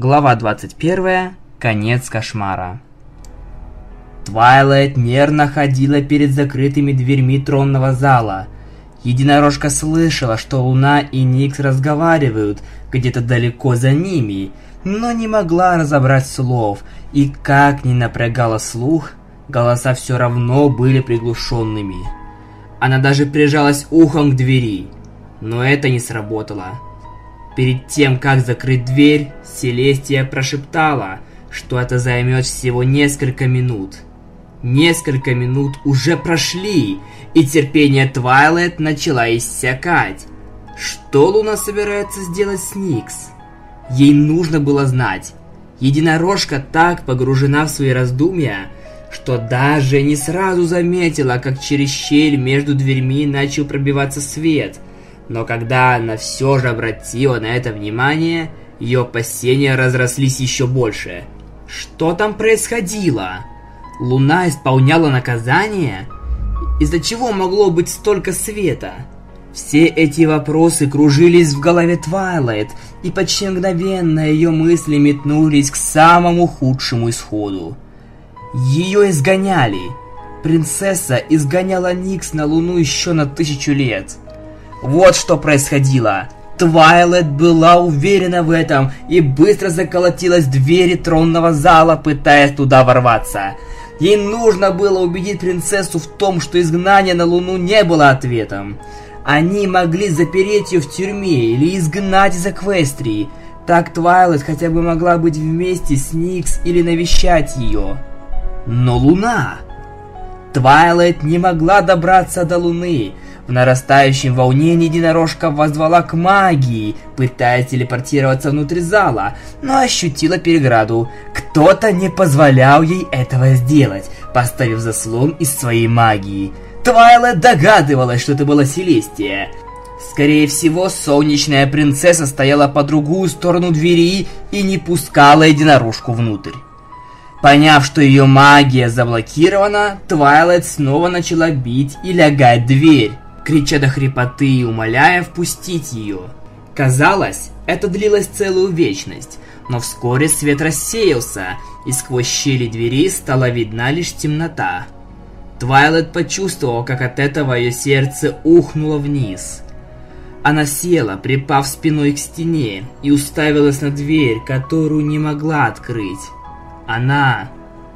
Глава 21. Конец кошмара. Твайлайт нервно ходила перед закрытыми дверьми тронного зала. Единорожка слышала, что Луна и Никс разговаривают где-то далеко за ними, но не могла разобрать слов, и как ни напрягала слух, голоса все равно были приглушенными. Она даже прижалась ухом к двери, но это не сработало. Перед тем, как закрыть дверь, Селестия прошептала, что это займет всего несколько минут. Несколько минут уже прошли, и терпение Твайлайт начала иссякать. Что Луна собирается сделать с Никс? Ей нужно было знать. Единорожка так погружена в свои раздумья, что даже не сразу заметила, как через щель между дверьми начал пробиваться свет. Но когда она все же обратила на это внимание, ее опасения разрослись еще больше. Что там происходило? Луна исполняла наказание? Из-за чего могло быть столько света? Все эти вопросы кружились в голове Твайлайт, и почти мгновенно ее мысли метнулись к самому худшему исходу. Ее изгоняли. Принцесса изгоняла Никс на Луну еще на 1000 лет. Вот что происходило. Твайлайт была уверена в этом и быстро заколотилась в двери тронного зала, пытаясь туда ворваться. Ей нужно было убедить принцессу в том, что изгнание на Луну не было ответом. Они могли запереть ее в тюрьме или изгнать из Эквестрии. Так Твайлайт хотя бы могла быть вместе с Никс или навещать ее. Но Луна... Твайлайт не могла добраться до Луны. В нарастающем волнении единорожка воззвала к магии, пытаясь телепортироваться внутрь зала, но ощутила переграду. Кто-то не позволял ей этого сделать, поставив заслон из своей магии. Твайлайт догадывалась, что это была Селестия. Скорее всего, солнечная принцесса стояла по другую сторону двери и не пускала единорожку внутрь. Поняв, что ее магия заблокирована, Твайлайт снова начала бить и лягать в дверь, крича до хрипоты и умоляя впустить ее. Казалось, это длилось целую вечность, но вскоре свет рассеялся, и сквозь щели двери стала видна лишь темнота. Твайлайт почувствовала, как от этого ее сердце ухнуло вниз. Она села, припав спиной к стене, и уставилась на дверь, которую не могла открыть. Она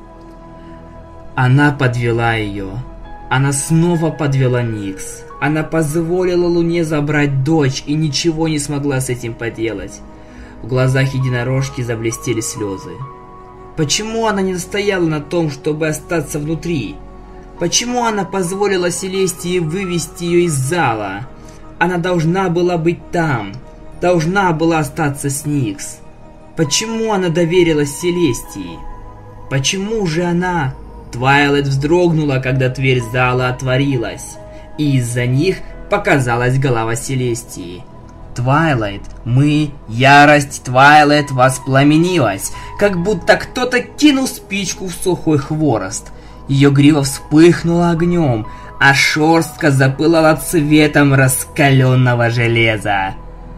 подвела ее. Она снова подвела Никс. Она позволила Луне забрать дочь и ничего не смогла с этим поделать. В глазах единорожки заблестели слезы. Почему она не настояла на том, чтобы остаться внутри? Почему она позволила Селестии вывести ее из зала? Она должна была быть там. Должна была остаться с Никс. Почему она доверилась Селестии? Почему же она... Твайлайт вздрогнула, когда дверь зала отворилась, и из-за них показалась голова Селестии. Твайлайт, ярость Твайлайт воспламенилась, как будто кто-то кинул спичку в сухой хворост. Ее грива вспыхнула огнем, а шерстка запылала цветом раскаленного железа.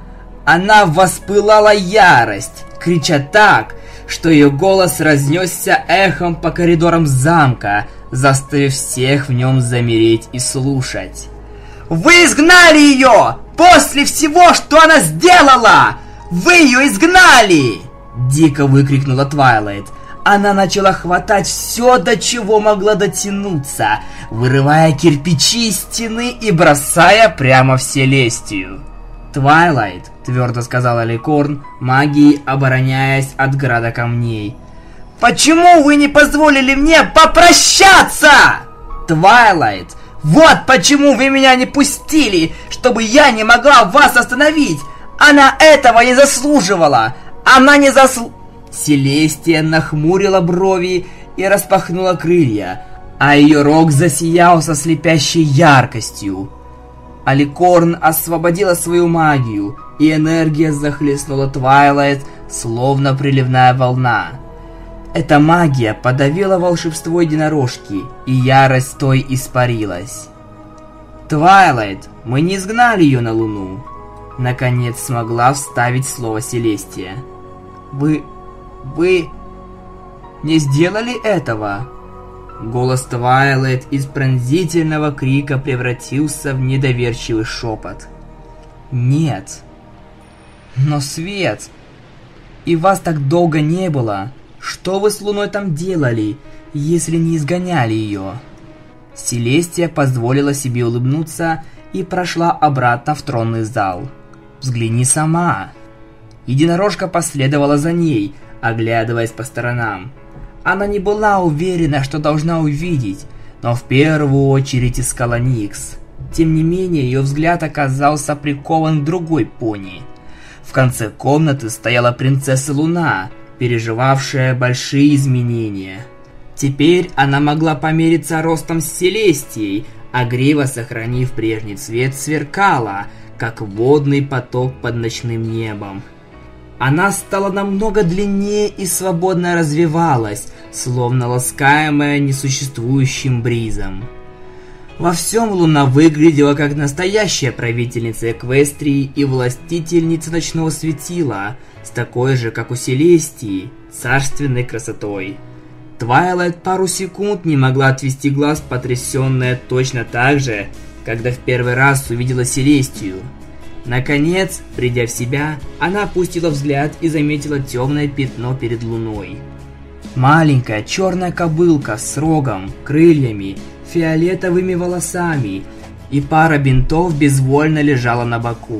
Она воспылала ярость, крича так, что ее голос разнесся эхом по коридорам замка, заставив всех в нем замереть и слушать. «Вы изгнали ее! После всего, что она сделала! Вы ее изгнали!» Дико выкрикнула Твайлайт. Она начала хватать все, до чего могла дотянуться, вырывая кирпичи из стены и бросая прямо в Селестию. «Твайлайт», — твердо сказала Аликорн, магией обороняясь от града камней. «Почему вы не позволили мне попрощаться?» «Твайлайт, вот почему вы меня не пустили, чтобы я не могла вас остановить! Она этого не заслуживала! Она не Селестия нахмурила брови и распахнула крылья, а ее рог засиял со слепящей яркостью. Аликорн освободила свою магию, и энергия захлестнула Твайлайт, словно приливная волна. Эта магия подавила волшебство единорожки, и ярость той испарилась. «Твайлайт, мы не изгнали ее на Луну!» Наконец смогла вставить слово Селестия. Вы не сделали этого? Голос Твайлайт из пронзительного крика превратился в недоверчивый шепот. Нет. Но Свет, и вас так долго не было. Что вы с Луной там делали, если не изгоняли ее? Селестия позволила себе улыбнуться и прошла обратно в тронный зал. Взгляни сама. Единорожка последовала за ней, оглядываясь по сторонам. Она не была уверена, что должна увидеть, но в первую очередь искала Никс. Тем не менее, ее взгляд оказался прикован к другой пони. В конце комнаты стояла принцесса Луна, переживавшая большие изменения. Теперь она могла помериться ростом с Селестией, а грива, сохранив прежний цвет, сверкала, как водный поток под ночным небом. Она стала намного длиннее и свободно развивалась, словно ласкаемая несуществующим бризом. Во всем Луна выглядела как настоящая правительница Эквестрии и властительница ночного светила, с такой же, как у Селестии, царственной красотой. Твайлайт пару секунд не могла отвести глаз, потрясенная точно так же, когда в первый раз увидела Селестию. Наконец, придя в себя, она опустила взгляд и заметила темное пятно перед Луной. Маленькая черная кобылка с рогом, крыльями, фиолетовыми волосами и пара бинтов безвольно лежала на боку.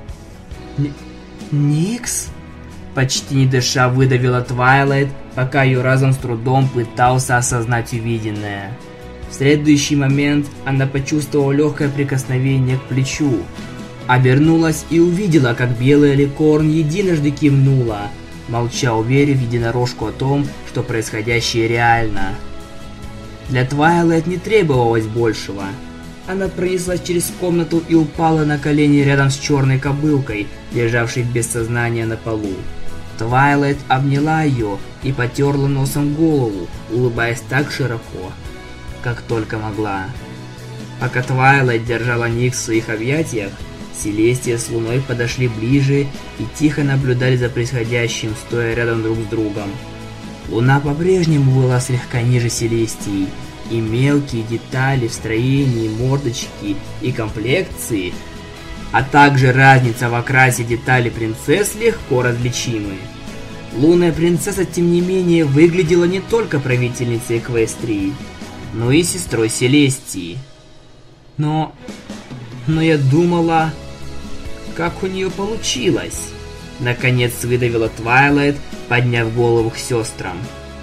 «Никс?» Почти не дыша выдавила Твайлайт, пока ее разум с трудом пытался осознать увиденное. В следующий момент она почувствовала легкое прикосновение к плечу. Обернулась и увидела, как белая ликорн единожды кивнула, молча уверив единорожку о том, что происходящее реально. Для Твайлайт не требовалось большего. Она пронеслась через комнату и упала на колени рядом с черной кобылкой, лежавшей без сознания на полу. Твайлайт обняла ее и потерла носом голову, улыбаясь так широко, как только могла. Пока Твайлайт держала Никс в своих объятиях, Селестия с Луной подошли ближе и тихо наблюдали за происходящим, стоя рядом друг с другом. Луна по-прежнему была слегка ниже Селестии, и мелкие детали в строении мордочки и комплекции, а также разница в окрасе деталей принцесс легко различимы. Лунная принцесса, тем не менее, выглядела не только правительницей Эквестрии, но и сестрой Селестии. Но я думала, как у нее получилось? Наконец выдавила Твайлайт, подняв голову к сестрам.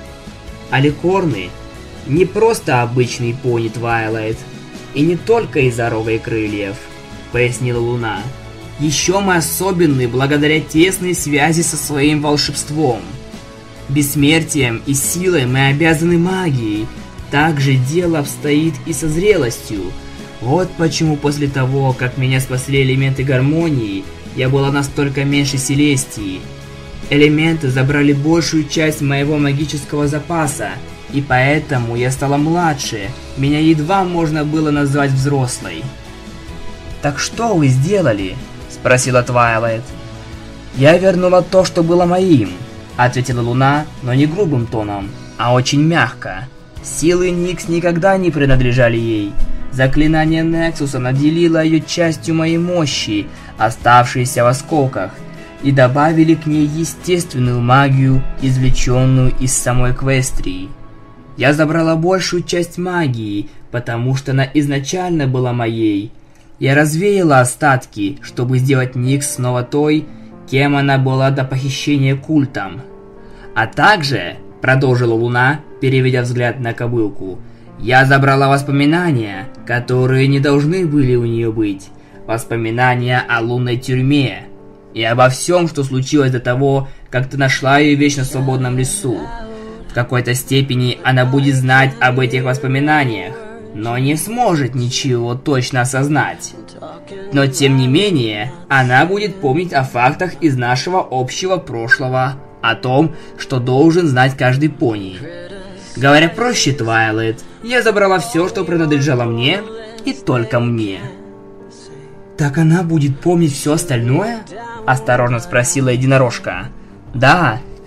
Аликорны не просто обычный пони, Твайлайт, и не только из-за рога и крыльев, пояснила Луна. Еще мы особенны благодаря тесной связи со своим волшебством. Бессмертием и силой мы обязаны магией. Также дело обстоит и со зрелостью. Вот почему после того, как меня спасли элементы гармонии, я была настолько меньше Селестии. Элементы забрали большую часть моего магического запаса, и поэтому я стала младше, меня едва можно было назвать взрослой. «Так что вы сделали?» – спросила Твайлайт. «Я вернула то, что было моим», – ответила Луна, но не грубым тоном, а очень мягко. Силы Никс никогда не принадлежали ей. Заклинание Нексуса наделило ее частью моей мощи, оставшейся в осколках, и добавили к ней естественную магию, извлеченную из самой Эквестрии. Я забрала большую часть магии, потому что она изначально была моей. Я развеяла остатки, чтобы сделать Никс снова той, кем она была до похищения культом. А также, продолжила Луна, переведя взгляд на кобылку, я забрала воспоминания, которые не должны были у нее быть. Воспоминания о лунной тюрьме. И обо всем, что случилось до того, как ты нашла ее в вечно свободном лесу. В какой-то степени она будет знать об этих воспоминаниях, но не сможет ничего точно осознать. Но тем не менее, она будет помнить о фактах из нашего общего прошлого, о том, что должен знать каждый пони. Говоря проще, Твайлайт, я забрала все, что принадлежало мне, и только мне. «Так она будет помнить все остальное?» – осторожно спросила единорожка. «Да.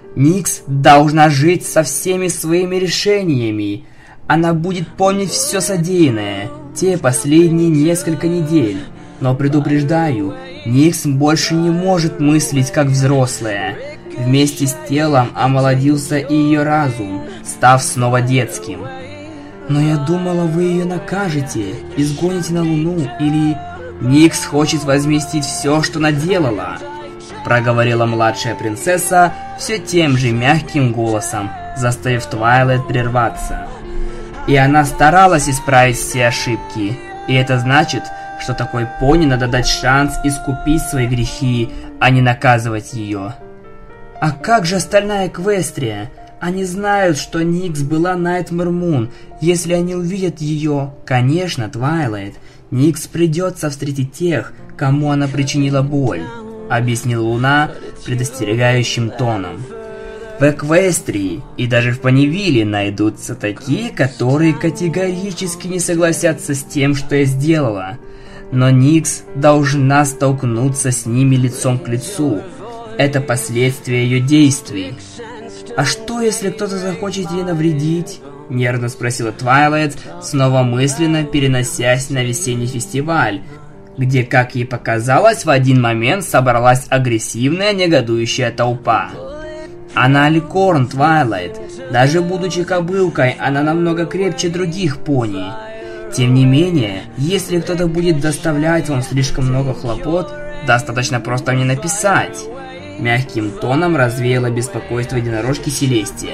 Никс должна жить со всеми своими решениями. Она будет помнить все содеянное, те последние несколько недель. Но предупреждаю, Никс больше не может мыслить как взрослая. Вместе с телом омолодился и ее разум, став снова детским. Но я думала, вы ее накажете, изгоните на Луну или... Никс хочет возместить все, что наделала, проговорила младшая принцесса все тем же мягким голосом, заставив Твайлайт прерваться. И она старалась исправить все ошибки. И это значит, что такой пони надо дать шанс искупить свои грехи, а не наказывать ее. А как же остальная Эквестрия? Они знают, что Никс была Найтмэр Мун. Если они увидят ее, конечно, Твайлайт, Никс придется встретить тех, кому она причинила боль, объяснила Луна предостерегающим тоном. В Эквестрии и даже в Понивиле найдутся такие, которые категорически не согласятся с тем, что я сделала. Но Никс должна столкнуться с ними лицом к лицу. Это последствия ее действий. А что, если кто-то захочет ей навредить? Нервно спросила Твайлайт, снова мысленно переносясь на весенний фестиваль, где, как ей показалось, в один момент собралась агрессивная негодующая толпа. Она ликорн, Твайлайт. Даже будучи кобылкой, она намного крепче других пони. Тем не менее, если кто-то будет доставлять вам слишком много хлопот, достаточно просто мне написать. Мягким тоном развеяла беспокойство единорожки Селестия.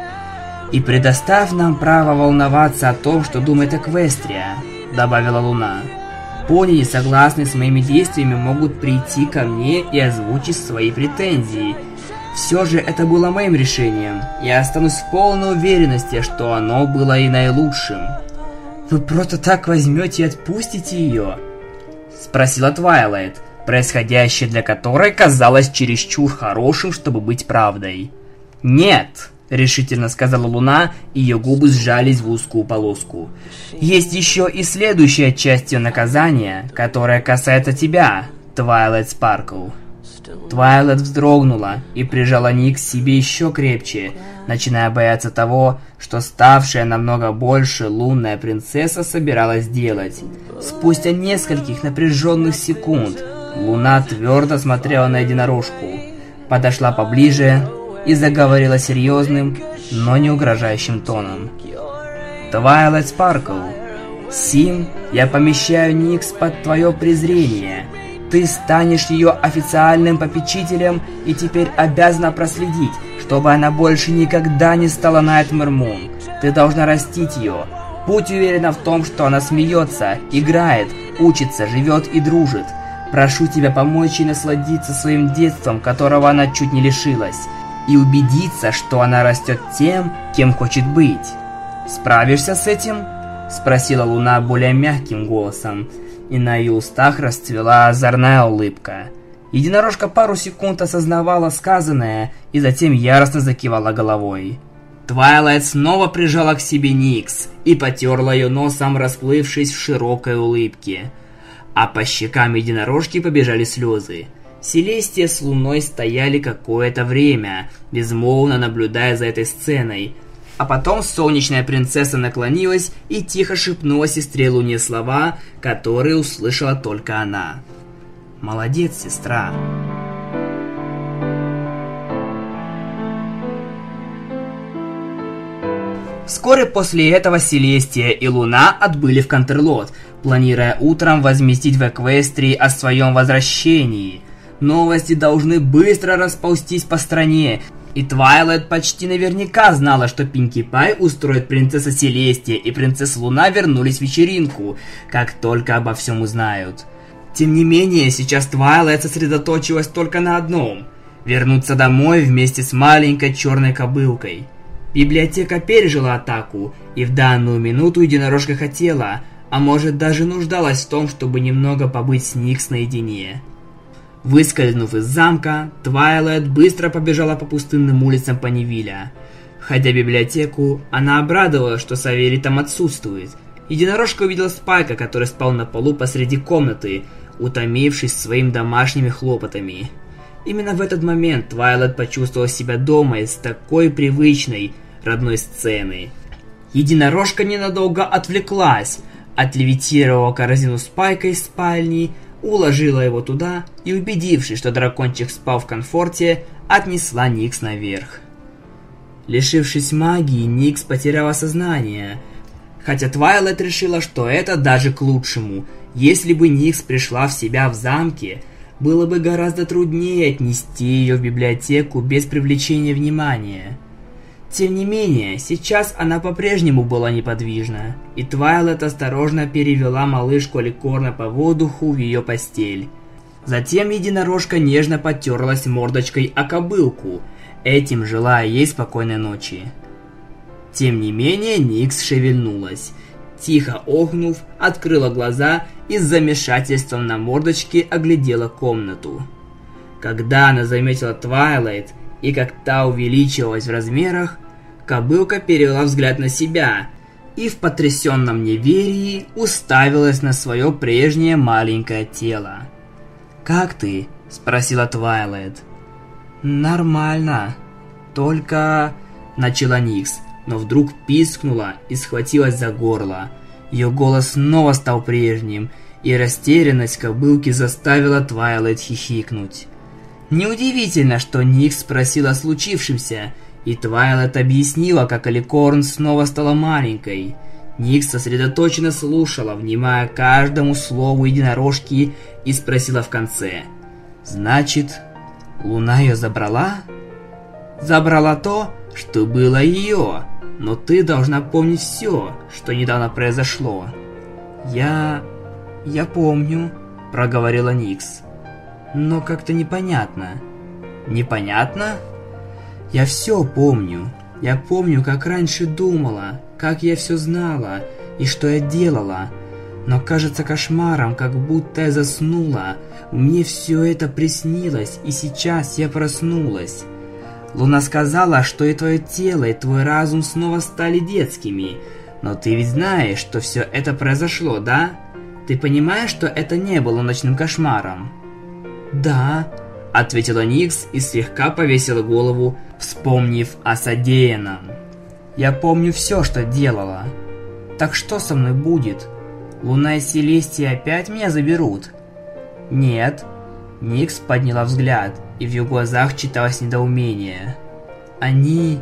И предоставь нам право волноваться о том, что думает Эквестрия, добавила Луна. Пони, не согласные с моими действиями, могут прийти ко мне и озвучить свои претензии. Все же это было моим решением. Я останусь в полной уверенности, что оно было и наилучшим. Вы просто так возьмете и отпустите ее? Спросила Твайлайт, происходящее для которой казалось чересчур хорошим, чтобы быть правдой. Нет, решительно сказала Луна, и ее губы сжались в узкую полоску. Есть еще и следующая часть ее наказания, которая касается тебя, Твайлайт Спаркл. Твайлайт вздрогнула и прижала Никс к себе еще крепче, начиная бояться того, что ставшая намного больше лунная принцесса собиралась делать. Спустя нескольких напряженных секунд Луна твердо смотрела на единорожку, подошла поближе и заговорила серьезным, но не угрожающим тоном. Твайлайт Спаркл, сим я помещаю Никс под твое презрение. Ты станешь ее официальным попечителем и теперь обязана проследить, чтобы она больше никогда не стала Найтмэр Мун. Ты должна растить ее. Будь уверена в том, что она смеется, играет, учится, живет и дружит. Прошу тебя помочь ей насладиться своим детством, которого она чуть не лишилась, и убедиться, что она растет тем, кем хочет быть. Справишься с этим? Спросила Луна более мягким голосом, и на ее устах расцвела озорная улыбка. Единорожка пару секунд осознавала сказанное и затем яростно закивала головой. Твайлайт снова прижала к себе Никс и потерла ее носом, расплывшись в широкой улыбке. А по щекам единорожки побежали слезы. Селестия с Луной стояли какое-то время, безмолвно наблюдая за этой сценой. А потом солнечная принцесса наклонилась и тихо шепнула сестре Луне слова, которые услышала только она. «Молодец, сестра!» Вскоре после этого Селестия и Луна отбыли в Кантерлот, планируя утром возместить в Эквестрии о своем возвращении. Новости должны быстро расползтись по стране, и Твайлайт почти наверняка знала, что Пинки Пай устроит принцесса Селестия и принцесса Луна вернулись в вечеринку, как только обо всем узнают. Тем не менее, сейчас Твайлайт сосредоточилась только на одном – вернуться домой вместе с маленькой черной кобылкой. Библиотека пережила атаку, и в данную минуту единорожка хотела, а может даже нуждалась в том, чтобы немного побыть с Никс наедине. Выскользнув из замка, Твайлайт быстро побежала по пустынным улицам Понивиля. Входя в библиотеку, она обрадовалась, что Савелий там отсутствует. Единорожка увидела Спайка, который спал на полу посреди комнаты, утомившись своими домашними хлопотами. Именно в этот момент Твайлайт почувствовала себя дома из такой привычной, родной сцены. Единорожка ненадолго отвлеклась, отлевитировала корзину Спайка из спальни, уложила его туда и, убедившись, что дракончик спал в комфорте, отнесла Никс наверх. Лишившись магии, Никс потеряла сознание, хотя Твайлайт решила, что это даже к лучшему. Если бы Никс пришла в себя в замке, было бы гораздо труднее отнести ее в библиотеку без привлечения внимания. Тем не менее, сейчас она по-прежнему была неподвижна, и Твайлайт осторожно перевела малышку Аликорна по воздуху в ее постель. Затем единорожка нежно потерлась мордочкой о кобылку, этим желая ей спокойной ночи. Тем не менее, Никс шевельнулась. Тихо охнув, открыла глаза и с замешательством на мордочке оглядела комнату. Когда она заметила Твайлайт и как та увеличилась в размерах, кобылка перевела взгляд на себя и в потрясенном неверии уставилась на свое прежнее маленькое тело. «Как ты?» – спросила Твайлайт. «Нормально. Только...» – начала Никс, но вдруг пискнула и схватилась за горло. Ее голос снова стал прежним, и растерянность кобылки заставила Твайлайт хихикнуть. Неудивительно, что Никс спросила о случившемся, и Твайлайт объяснила, как Аликорн снова стала маленькой. Никс сосредоточенно слушала, внимая каждому слову единорожки, и спросила в конце: «Значит, Луна ее забрала?» «Забрала то, что было ее, но ты должна помнить все, что недавно произошло». Я помню», — проговорила Никс. «Но как-то непонятно». «Непонятно?» «Я все помню. Я помню, как раньше думала, как я все знала и что я делала. Но кажется кошмаром, как будто я заснула. Мне все это приснилось, и сейчас я проснулась. Луна сказала, что и твое тело, и твой разум снова стали детскими. Но ты ведь знаешь, что все это произошло, да? Ты понимаешь, что это не было ночным кошмаром?» «Да», — ответила Никс и слегка повесила голову, вспомнив о содеянном. «Я помню все, что делала. Так что со мной будет? Луна и Селестия опять меня заберут?» «Нет». Никс подняла взгляд, и в ее глазах читалось недоумение. Они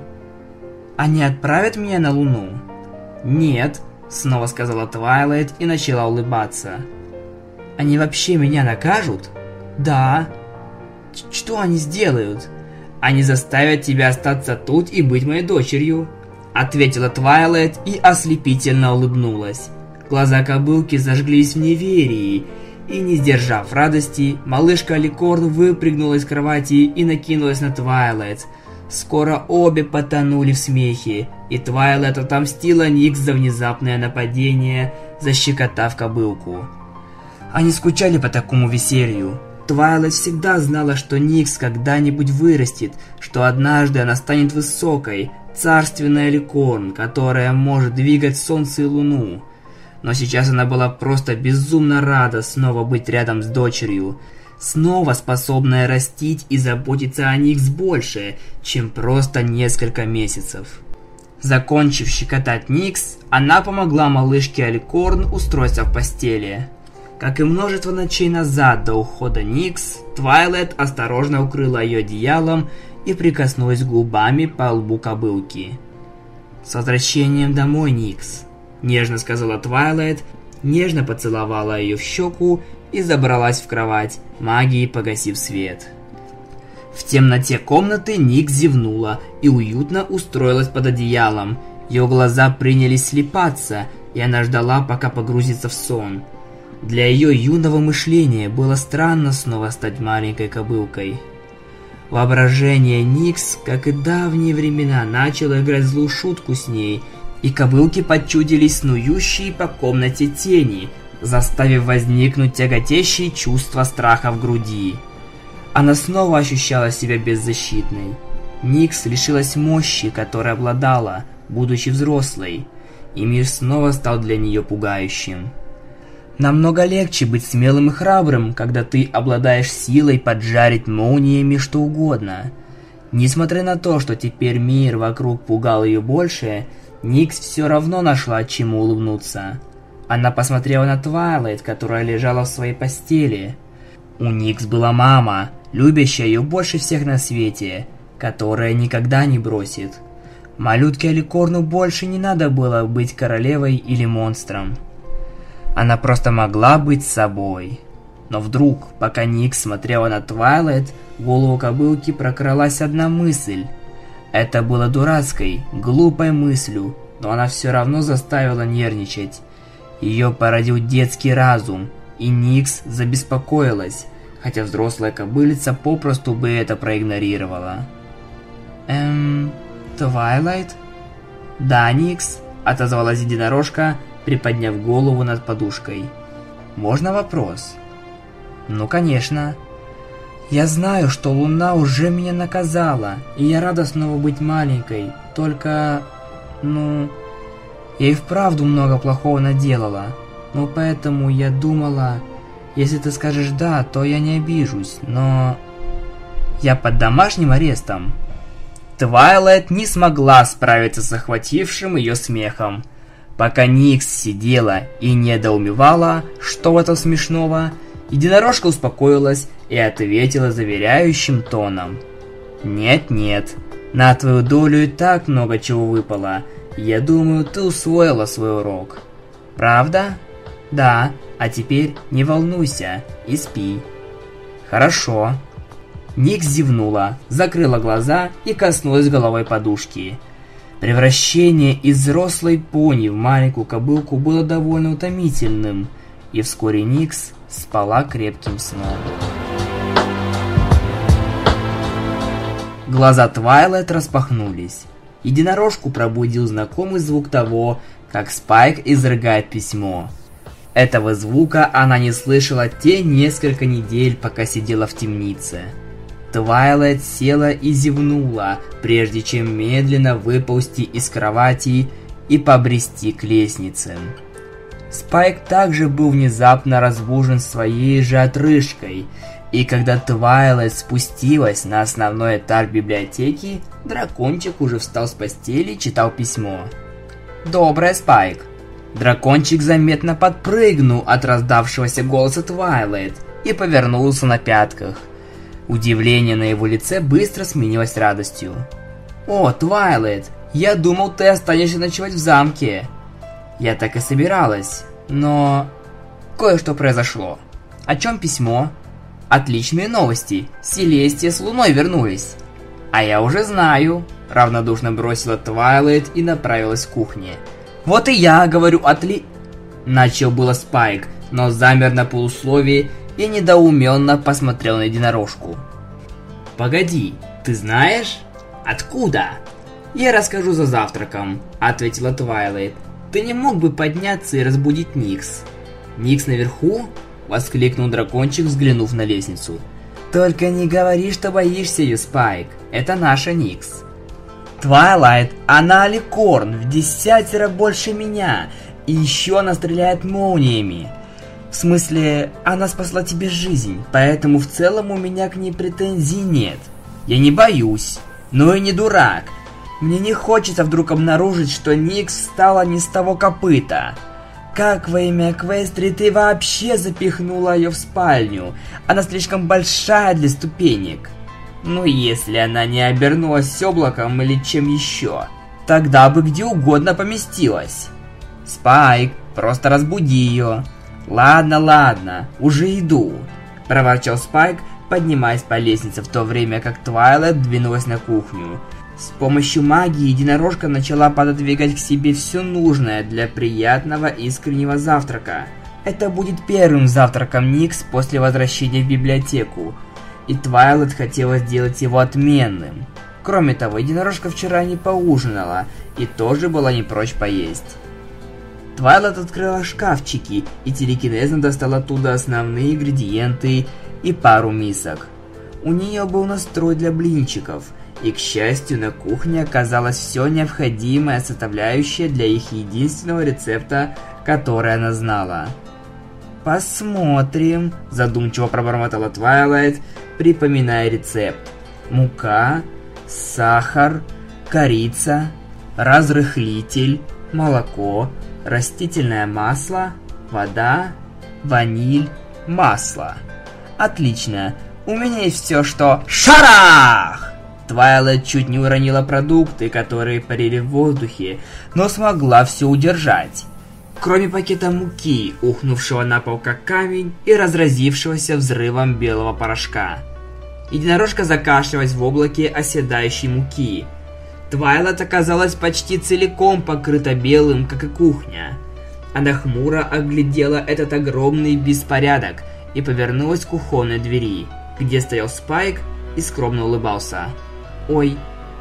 отправят меня на Луну?» «Нет», — снова сказала Твайлайт и начала улыбаться. «Они вообще меня накажут?» «Да». «Что они сделают?» «Они заставят тебя остаться тут и быть моей дочерью», — ответила Твайлайт и ослепительно улыбнулась. Глаза кобылки зажглись в неверии, и, не сдержав радости, малышка Аликорн выпрыгнула из кровати и накинулась на Твайлайт. Скоро обе потонули в смехе, и Твайлайт отомстила Никс за внезапное нападение, защекотав кобылку. Они скучали по такому веселью. Твайлайт всегда знала, что Никс когда-нибудь вырастет, что однажды она станет высокой, царственной Аликорн, которая может двигать солнце и луну. Но сейчас она была просто безумно рада снова быть рядом с дочерью, снова способная растить и заботиться о Никс больше, чем просто несколько месяцев. Закончив щекотать Никс, она помогла малышке Аликорн устроиться в постели. Как и множество ночей назад до ухода Никс, Твайлайт осторожно укрыла ее одеялом и прикоснулась губами по лбу кобылки. «С возвращением домой, Никс», — нежно сказала Твайлайт, нежно поцеловала ее в щеку и забралась в кровать, магией погасив свет. В темноте комнаты Никс зевнула и уютно устроилась под одеялом. Ее глаза принялись слипаться, и она ждала, пока погрузится в сон. Для ее юного мышления было странно снова стать маленькой кобылкой. Воображение Никс, как и давние времена, начало играть злую шутку с ней, и кобылке почудились снующие по комнате тени, заставив возникнуть тяготящие чувства страха в груди. Она снова ощущала себя беззащитной. Никс лишилась мощи, которой обладала, будучи взрослой, и мир снова стал для нее пугающим. Намного легче быть смелым и храбрым, когда ты обладаешь силой поджарить молниями что угодно. Несмотря на то, что теперь мир вокруг пугал ее больше, Никс все равно нашла чему улыбнуться. Она посмотрела на Твайлайт, которая лежала в своей постели. У Никс была мама, любящая ее больше всех на свете, которая никогда не бросит. Малютке Аликорну больше не надо было быть королевой или монстром. Она просто могла быть собой. Но вдруг, пока Никс смотрела на Твайлайт, в голову кобылки прокралась одна мысль. Это было дурацкой, глупой мыслью, но она все равно заставила нервничать. Ее породил детский разум, и Никс забеспокоилась, хотя взрослая кобылица попросту бы это проигнорировала. Твайлайт? Да, Никс, отозвалась единорожка, приподняв голову над подушкой. Можно вопрос? Ну, конечно. Я знаю, что Луна уже меня наказала, и я рада снова быть маленькой, только... я и вправду много плохого наделала. Но поэтому я думала, если ты скажешь «да», то я не обижусь, но... Я под домашним арестом. Твайлайт не смогла справиться с охватившим ее смехом. Пока Никс сидела и недоумевала, что в этом смешного, единорожка успокоилась и ответила заверяющим тоном. «Нет-нет, на твою долю и так много чего выпало. Я думаю, ты усвоила свой урок». «Правда?» «Да, а теперь не волнуйся и спи». «Хорошо». Никс зевнула, закрыла глаза и коснулась головой подушки. Превращение из взрослой пони в маленькую кобылку было довольно утомительным, и вскоре Никс спала крепким сном. Глаза Твайлайт распахнулись. Единорожку пробудил знакомый звук того, как Спайк изрыгает письмо. Этого звука она не слышала те несколько недель, пока сидела в темнице. Твайлайт села и зевнула, прежде чем медленно выползти из кровати и побрести к лестнице. Спайк также был внезапно разбужен своей же отрыжкой, и когда Твайлайт спустилась на основной этаж библиотеки, дракончик уже встал с постели и читал письмо. «Доброе, Спайк!» Дракончик заметно подпрыгнул от раздавшегося голоса Твайлайт и повернулся на пятках. Удивление на его лице быстро сменилось радостью. «О, Твайлайт, я думал, ты останешься ночевать в замке». «Я так и собиралась, но... кое-что произошло». «О чем письмо?» «Отличные новости, Селестия с Луной вернулись». «А я уже знаю», — равнодушно бросила Твайлайт и направилась к кухне. «Вот и я говорю Начал было Спайк, но замер на полусловии и недоуменно посмотрел на единорожку. «Погоди, ты знаешь? Откуда?» «Я расскажу за завтраком», — ответила Твайлайт. «Ты не мог бы подняться и разбудить Никс?» «Никс наверху?» — воскликнул дракончик, взглянув на лестницу. «Только не говори, что боишься ее, Спайк. Это наша Никс». «Твайлайт, она Аликорн, в 10 больше меня, и еще она стреляет молниями. В смысле, она спасла тебе жизнь, поэтому в целом у меня к ней претензий нет. Я не боюсь, но и не дурак. Мне не хочется вдруг обнаружить, что Никс встала не с того копыта. Как во имя Эквестрии ты вообще запихнула ее в спальню? Она слишком большая для ступенек. Ну если она не обернулась облаком или чем еще, тогда бы где угодно поместилась. Спайк, просто разбуди ее». «Ладно, уже иду», – проворчал Спайк, поднимаясь по лестнице, в то время как Твайлайт двинулась на кухню. С помощью магии единорожка начала пододвигать к себе все нужное для приятного искреннего завтрака. Это будет первым завтраком Никс после возвращения в библиотеку, и Твайлайт хотела сделать его отменным. Кроме того, единорожка вчера не поужинала и тоже была не прочь поесть. Твайлайт открыла шкафчики и телекинезом достала оттуда основные ингредиенты и пару мисок. У нее был настрой для блинчиков, и, к счастью, на кухне оказалось все необходимое составляющее для их единственного рецепта, который она знала. Посмотрим, задумчиво пробормотала Твайлайт, припоминая рецепт. Мука, сахар, корица, разрыхлитель, молоко, растительное масло, вода, ваниль, масло. Отлично, у меня есть все, что... Шарах! Твайлайт чуть не уронила продукты, которые парили в воздухе, но смогла все удержать. Кроме пакета муки, ухнувшего на пол как камень и разразившегося взрывом белого порошка. Единорожка закашлялась в облаке оседающей муки. Твайлайт оказалась почти целиком покрыта белым, как и кухня. Она хмуро оглядела этот огромный беспорядок и повернулась к кухонной двери, где стоял Спайк и скромно улыбался. «Ой,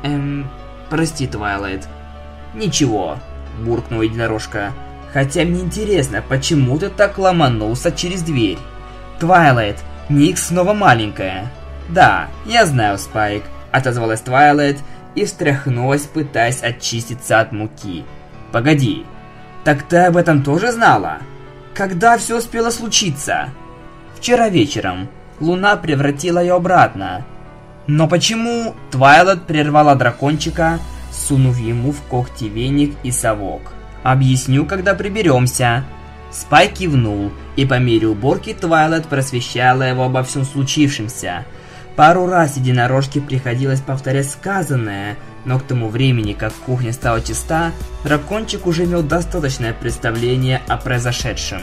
прости, Твайлайт». «Ничего», – буркнула единорожка. «Хотя мне интересно, почему ты так ломанулся через дверь?» «Твайлайт, Никс снова маленькая». «Да, я знаю, Спайк», – отозвалась Твайлайт и встряхнулась, пытаясь очиститься от муки. «Погоди, так ты об этом тоже знала? Когда все успело случиться?» «Вчера вечером. Луна превратила ее обратно». «Но почему?» Твайлайт прервала дракончика, сунув ему в когти веник и совок. «Объясню, когда приберемся». Спайк кивнул, и по мере уборки Твайлайт просвещала его обо всем случившемся. Пару раз единорожке приходилось повторять сказанное, но к тому времени, как кухня стала чиста, дракончик уже имел достаточное представление о произошедшем.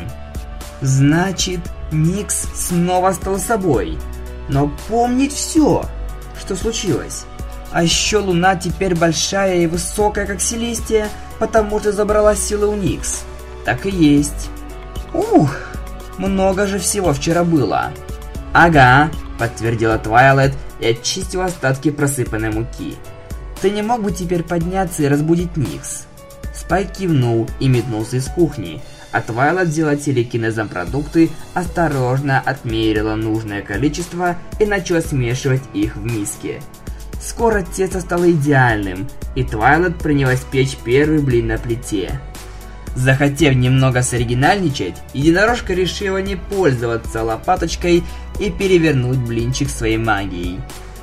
Значит, Никс снова стал собой, но помнить все, что случилось. А еще Луна теперь большая и высокая, как Селестия, потому что забрала силы у Никс. Так и есть. Ух, много же всего вчера было. Ага, подтвердила Твайлайт и очистила остатки просыпанной муки. Ты не мог бы теперь подняться и разбудить Никс? Спайк кивнул и метнулся из кухни, а Твайлайт взяла телекинезом продукты, осторожно отмерила нужное количество и начала смешивать их в миске. Скоро тесто стало идеальным, и Твайлайт принялась печь первый блин на плите. Захотев немного соригинальничать, единорожка решила не пользоваться лопаточкой и перевернуть блинчик своей магией.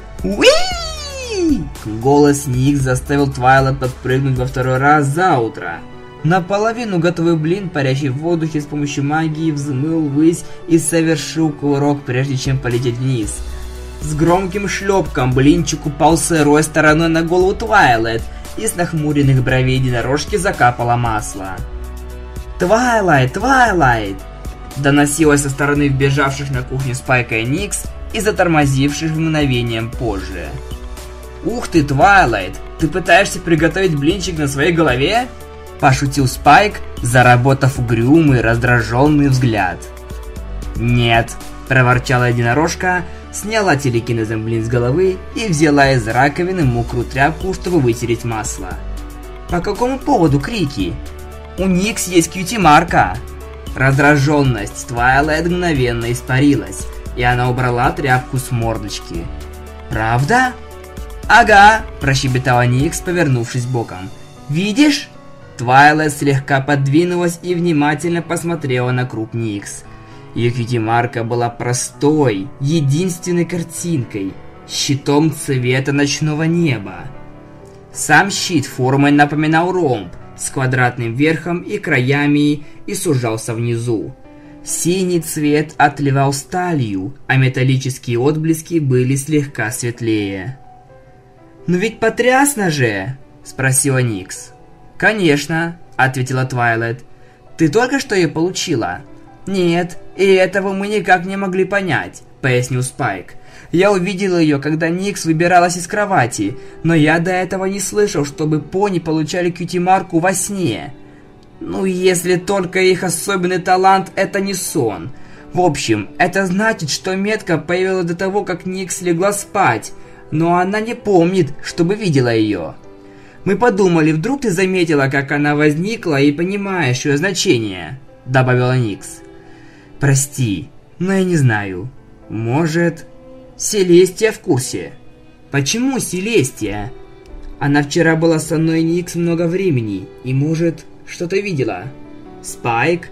Уи! Голос Никс заставил Твайлайт подпрыгнуть во второй раз за утро. Наполовину готовый блин, парящий в воздухе с помощью магии, взмыл ввысь и совершил кувырок, прежде чем полететь вниз. С громким шлепком блинчик упал сырой стороной на голову Твайлайт, и с нахмуренных бровей единорожки закапало масло. «Твайлайт! Твайлайт!» доносилось со стороны вбежавших на кухню Спайка и Никс и затормозивших мгновением позже. «Ух ты, Твайлайт! Ты пытаешься приготовить блинчик на своей голове?» Пошутил Спайк, заработав угрюмый, раздраженный взгляд. «Нет!» – проворчала единорожка, сняла телекинезом блин с головы и взяла из раковины мокрую тряпку, чтобы вытереть масло. «По какому поводу крики? У Никс есть кьюти-марка!» Раздраженность Твайлайт мгновенно испарилась, и она убрала тряпку с мордочки. «Правда?» «Ага!» – прощебетала Никс, повернувшись боком. «Видишь?» Твайлайт слегка подвинулась и внимательно посмотрела на круг Никс. Ее кьюти-марка была простой, единственной картинкой, щитом цвета ночного неба. Сам щит формой напоминал ромб, с квадратным верхом и краями, и сужался внизу. Синий цвет отливал сталью, а металлические отблески были слегка светлее. «Ну ведь потрясно же!» – спросила Никс. «Конечно», – ответила Твайлайт. «Ты только что ее получила?» «Нет, и этого мы никак не могли понять», – пояснил Спайк. «Я увидел ее, когда Никс выбиралась из кровати, но я до этого не слышал, чтобы пони получали кьюти-марку во сне. Ну, если только их особенный талант – это не сон. В общем, это значит, что метка появилась до того, как Никс легла спать, но она не помнит, чтобы видела ее. Мы подумали, вдруг ты заметила, как она возникла и понимаешь ее значение», – добавила Никс. «Прости, но я не знаю. Может, Селестия в курсе?» «Почему Селестия?» «Она вчера была со мной, Никс, много времени, и, может, что-то видела». «Спайк?»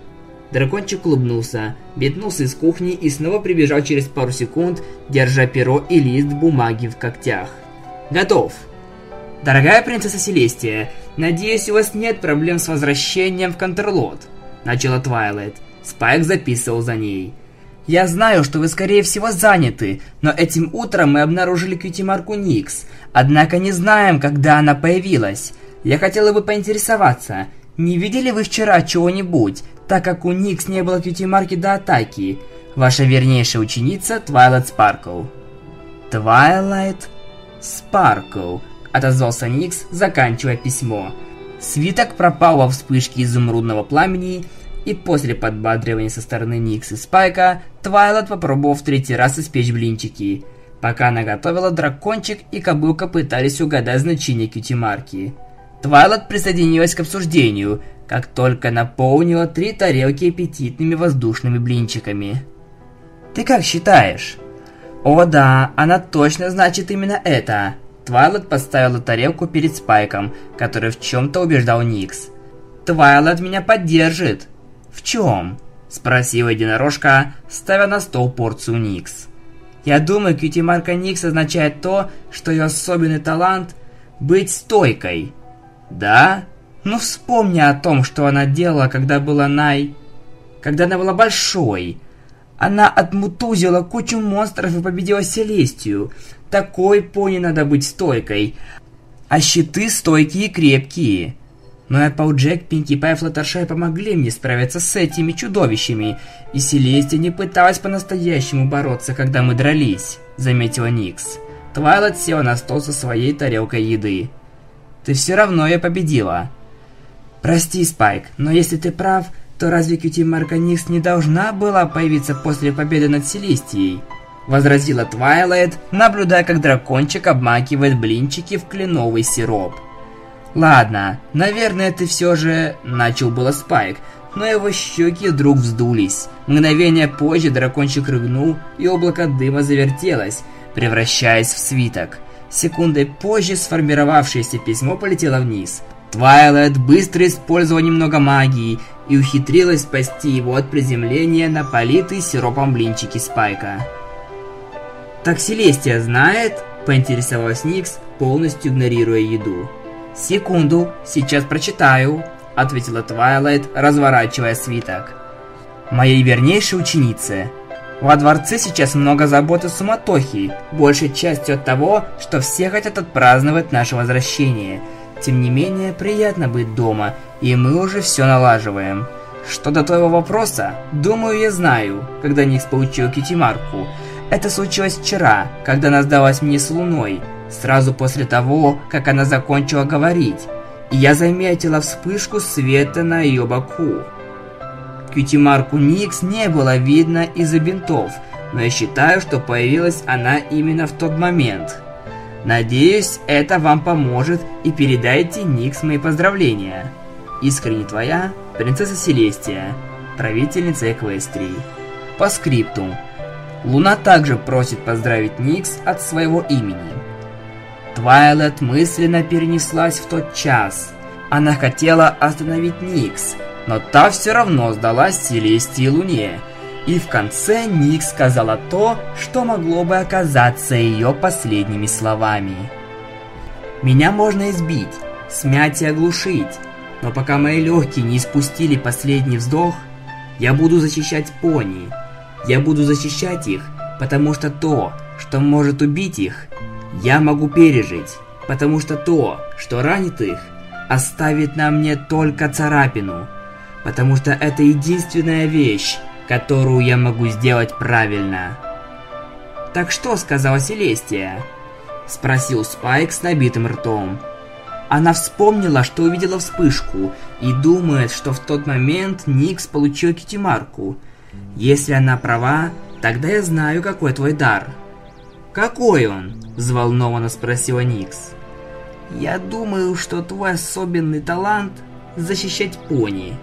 Дракончик улыбнулся, метнулся из кухни и снова прибежал через пару секунд, держа перо и лист бумаги в когтях. Готов. Дорогая принцесса Селестия, надеюсь, у вас нет проблем с возвращением в Контрлот, начала Твайлайт. Спайк записывал за ней. Я знаю, что вы скорее всего заняты, но этим утром мы обнаружили кьюти-марку Никс, однако не знаем, когда она появилась. Я хотела бы поинтересоваться, не видели вы вчера чего-нибудь, так как у Никс не было кьюти-марки до атаки? Ваша вернейшая ученица Твайлайт Спаркл. Твайлайт Спаркл, отозвался Никс, заканчивая письмо. Свиток пропал во вспышке изумрудного пламени, и после подбадривания со стороны Никс и Спайка, Твайлайт попробовал в третий раз испечь блинчики. Пока она готовила, дракончик и кобылка пытались угадать значение кьюти-марки. Твайлайт присоединилась к обсуждению, как только наполнила 3 тарелки аппетитными воздушными блинчиками. «Ты как считаешь?» «О да, она точно значит именно это!» Твайлайт поставила тарелку перед Спайком, который в чем-то убеждал Никс. «Твайлайт меня поддержит!» «В чем?» – спросила единорожка, ставя на стол порцию Никс. «Я думаю, кьюти-марка Никс означает то, что ее особенный талант – быть стойкой». «Да? Ну вспомни о том, что она делала, когда она была большой. Она отмутузила кучу монстров и победила Селестию. Такой пони надо быть стойкой. А щиты стойкие и крепкие. Но Эпплджек, Пинки Пай и Флаттершай помогли мне справиться с этими чудовищами, и Селестия не пыталась по-настоящему бороться, когда мы дрались», — заметила Никс. Твайлайт села на стол со своей тарелкой еды. «Ты все равно ее победила». «Прости, Спайк, но если ты прав, то разве кьюти-марка Никс не должна была появиться после победы над Селестией?» — возразила Твайлайт, наблюдая, как дракончик обмакивает блинчики в кленовый сироп. «Ладно, наверное, ты все же...» — начал было Спайк, но его щеки вдруг вздулись. Мгновение позже дракончик рыгнул, и облако дыма завертелось, превращаясь в свиток. Секундой позже сформировавшееся письмо полетело вниз. Твайлайт быстро использовала немного магии и ухитрилась спасти его от приземления на политые сиропом блинчики Спайка. «Так Селестия знает?» — поинтересовалась Никс, полностью игнорируя еду. «Секунду, сейчас прочитаю», — ответила Твайлайт, разворачивая свиток. «Моей вернейшей ученице. Во дворце сейчас много забот и суматохи, большей частью от того, что все хотят отпраздновать наше возвращение. Тем не менее, приятно быть дома, и мы уже все налаживаем. Что до твоего вопроса, думаю, я знаю, когда Никс получил кьюти-марку. Это случилось вчера, когда она сдалась мне с Луной, сразу после того, как она закончила говорить, и я заметила вспышку света на ее боку. Кьюти-марку Никс не было видно из-за бинтов, но я считаю, что появилась она именно в тот момент. Надеюсь, это вам поможет, и передайте Никс мои поздравления. Искренне твоя, принцесса Селестия, правительница Эквестрии. По скрипту. Луна также просит поздравить Никс от своего имени. Твайлайт мысленно перенеслась в тот час. Она хотела остановить Никс, но та все равно сдалась Селестии и Луне. И в конце Никс сказала то, что могло бы оказаться ее последними словами. «Меня можно избить, смять и оглушить, но пока мои легкие не испустили последний вздох, я буду защищать пони. Я буду защищать их, потому что то, что может убить их, я могу пережить, потому что то, что ранит их, оставит на мне только царапину, потому что это единственная вещь, которую я могу сделать правильно». «Так что сказала Селестия?» — спросил Спайк с набитым ртом. Она вспомнила, что увидела вспышку, и думает, что в тот момент Никс получил кьюти-марку. Если она права, тогда я знаю, какой твой дар. «Какой он?» — взволнованно спросила Никс. «Я думаю, что твой особенный талант — защищать пони».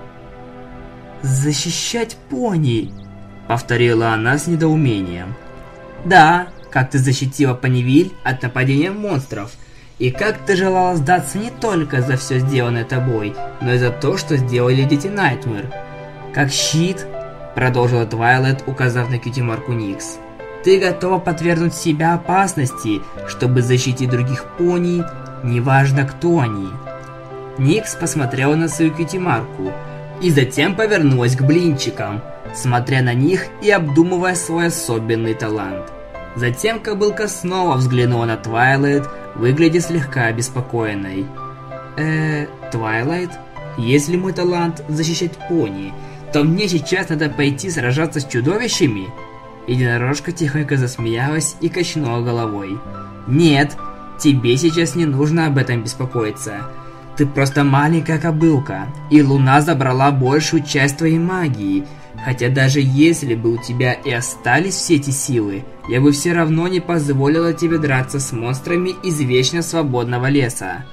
«Защищать пони?» — повторила она с недоумением. «Да, как ты защитила Понивиль от нападения монстров, и как ты желала сдаться не только за все сделанное тобой, но и за то, что сделали дети Найтмэр. «Как щит», — продолжила Твайлайт, указав на кьюти-марку Никс. «Ты готова подвергнуть себя опасности, чтобы защитить других пони, неважно кто они». Никс посмотрела на свою кьюти-марку и затем повернулась к блинчикам, смотря на них и обдумывая свой особенный талант. Затем кобылка снова взглянула на Твайлайт, выглядя слегка обеспокоенной. Твайлайт, если мой талант защищать пони, то мне сейчас надо пойти сражаться с чудовищами?» Единорожка тихонько засмеялась и качнула головой. «Нет, тебе сейчас не нужно об этом беспокоиться. Ты просто маленькая кобылка, и Луна забрала большую часть твоей магии. Хотя даже если бы у тебя и остались все эти силы, я бы все равно не позволила тебе драться с монстрами из вечно свободного леса».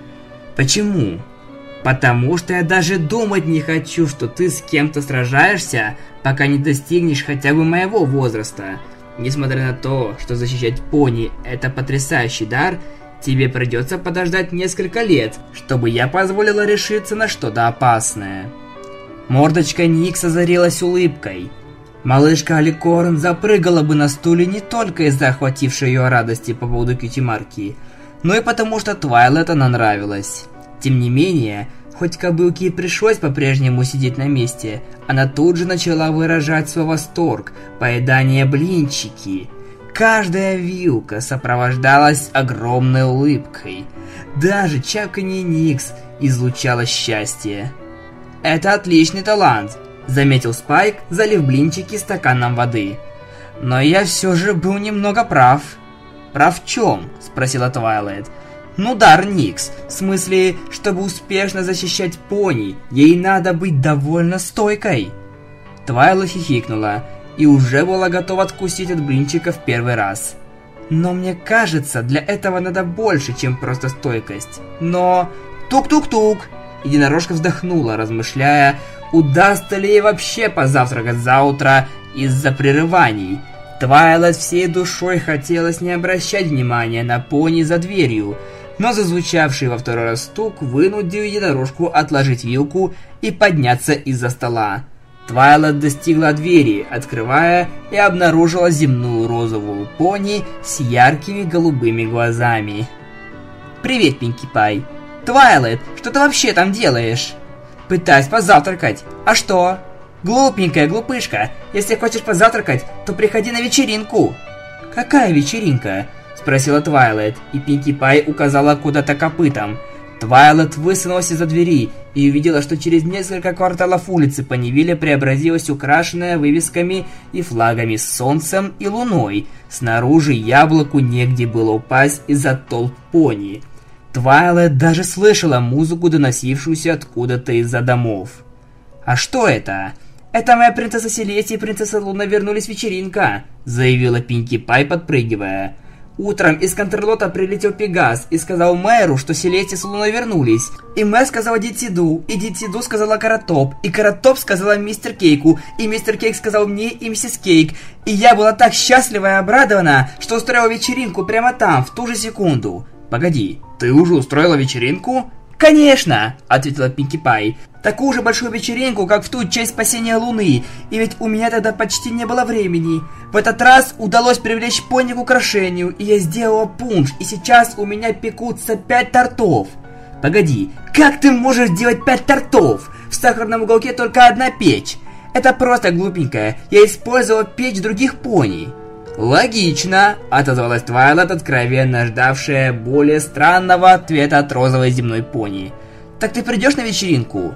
«Почему?» «Потому что я даже думать не хочу, что ты с кем-то сражаешься, пока не достигнешь хотя бы моего возраста. Несмотря на то, что защищать пони – это потрясающий дар, тебе придется подождать несколько лет, чтобы я позволила решиться на что-то опасное». Мордочка Никс озарилась улыбкой. Малышка Аликорн запрыгала бы на стуле не только из-за охватившей ее радости по поводу кьюти-марки, но и потому, что Твайлайт она нравилась. Тем не менее, хоть кобылке и пришлось по-прежнему сидеть на месте, она тут же начала выражать свой восторг, поедая блинчики. Каждая вилка сопровождалась огромной улыбкой. Даже чавканье Никс излучало счастье. «Это отличный талант», — заметил Спайк, залив блинчики стаканом воды. «Но я все же был немного прав». «Прав в чем?» — спросила Твайлайт. «Ну, дар Никс. В смысле, чтобы успешно защищать пони, ей надо быть довольно стойкой». Твайлайт хихикнула и уже была готова откусить от блинчика в первый раз. «Но мне кажется, для этого надо больше, чем просто стойкость. Но...» «Тук-тук-тук!» Единорожка вздохнула, размышляя, удастся ли ей вообще позавтракать за утро из-за прерываний. Твайлайт всей душой хотелось не обращать внимания на пони за дверью, но зазвучавший во второй раз стук вынудил единорожку отложить вилку и подняться из-за стола. Твайлайт достигла двери, открывая, и обнаружила земную розовую пони с яркими голубыми глазами. «Привет, Пинки Пай!» «Твайлайт, что ты вообще там делаешь?» «Пытаюсь позавтракать. А что?» «Глупенькая глупышка, если хочешь позавтракать, то приходи на вечеринку». «Какая вечеринка?» — спросила Твайлайт, и Пинки Пай указала куда-то копытом. Твайлайт высунулась из-за двери и увидела, что через несколько кварталов улицы Понивиля преобразилась украшенная вывесками и флагами с солнцем и луной. Снаружи яблоку негде было упасть из-за толп пони. Твайлайт даже слышала музыку, доносившуюся откуда-то из-за домов. «А что это?» «Это моя принцесса Селестия и принцесса Луна вернулись в вечеринка», — заявила Пинки Пай, подпрыгивая. «Утром из Контрлота прилетел Пегас и сказал мэру, что Селестия с Луной вернулись. И мэр сказал Дитсиду, и Дитсиду сказала Каратоп, и Каратоп сказала мистер Кейку, и мистер Кейк сказал мне и миссис Кейк. И я была так счастлива и обрадована, что устроила вечеринку прямо там, в ту же секунду». «Погоди, ты уже устроила вечеринку?» «Конечно!» — ответила Пинки Пай. «Такую же большую вечеринку, как в ту честь спасения Луны. И ведь у меня тогда почти не было времени. В этот раз удалось привлечь пони к украшению, и я сделала пунш, и сейчас у меня пекутся 5 тортов». «Погоди, как ты можешь делать 5 тортов? В сахарном уголке только одна печь. Это просто глупенькая. Я использовала печь других пони». «Логично», — отозвалась Твайлайт, откровенно ждавшая более странного ответа от розовой земной пони. «Так ты придешь на вечеринку?»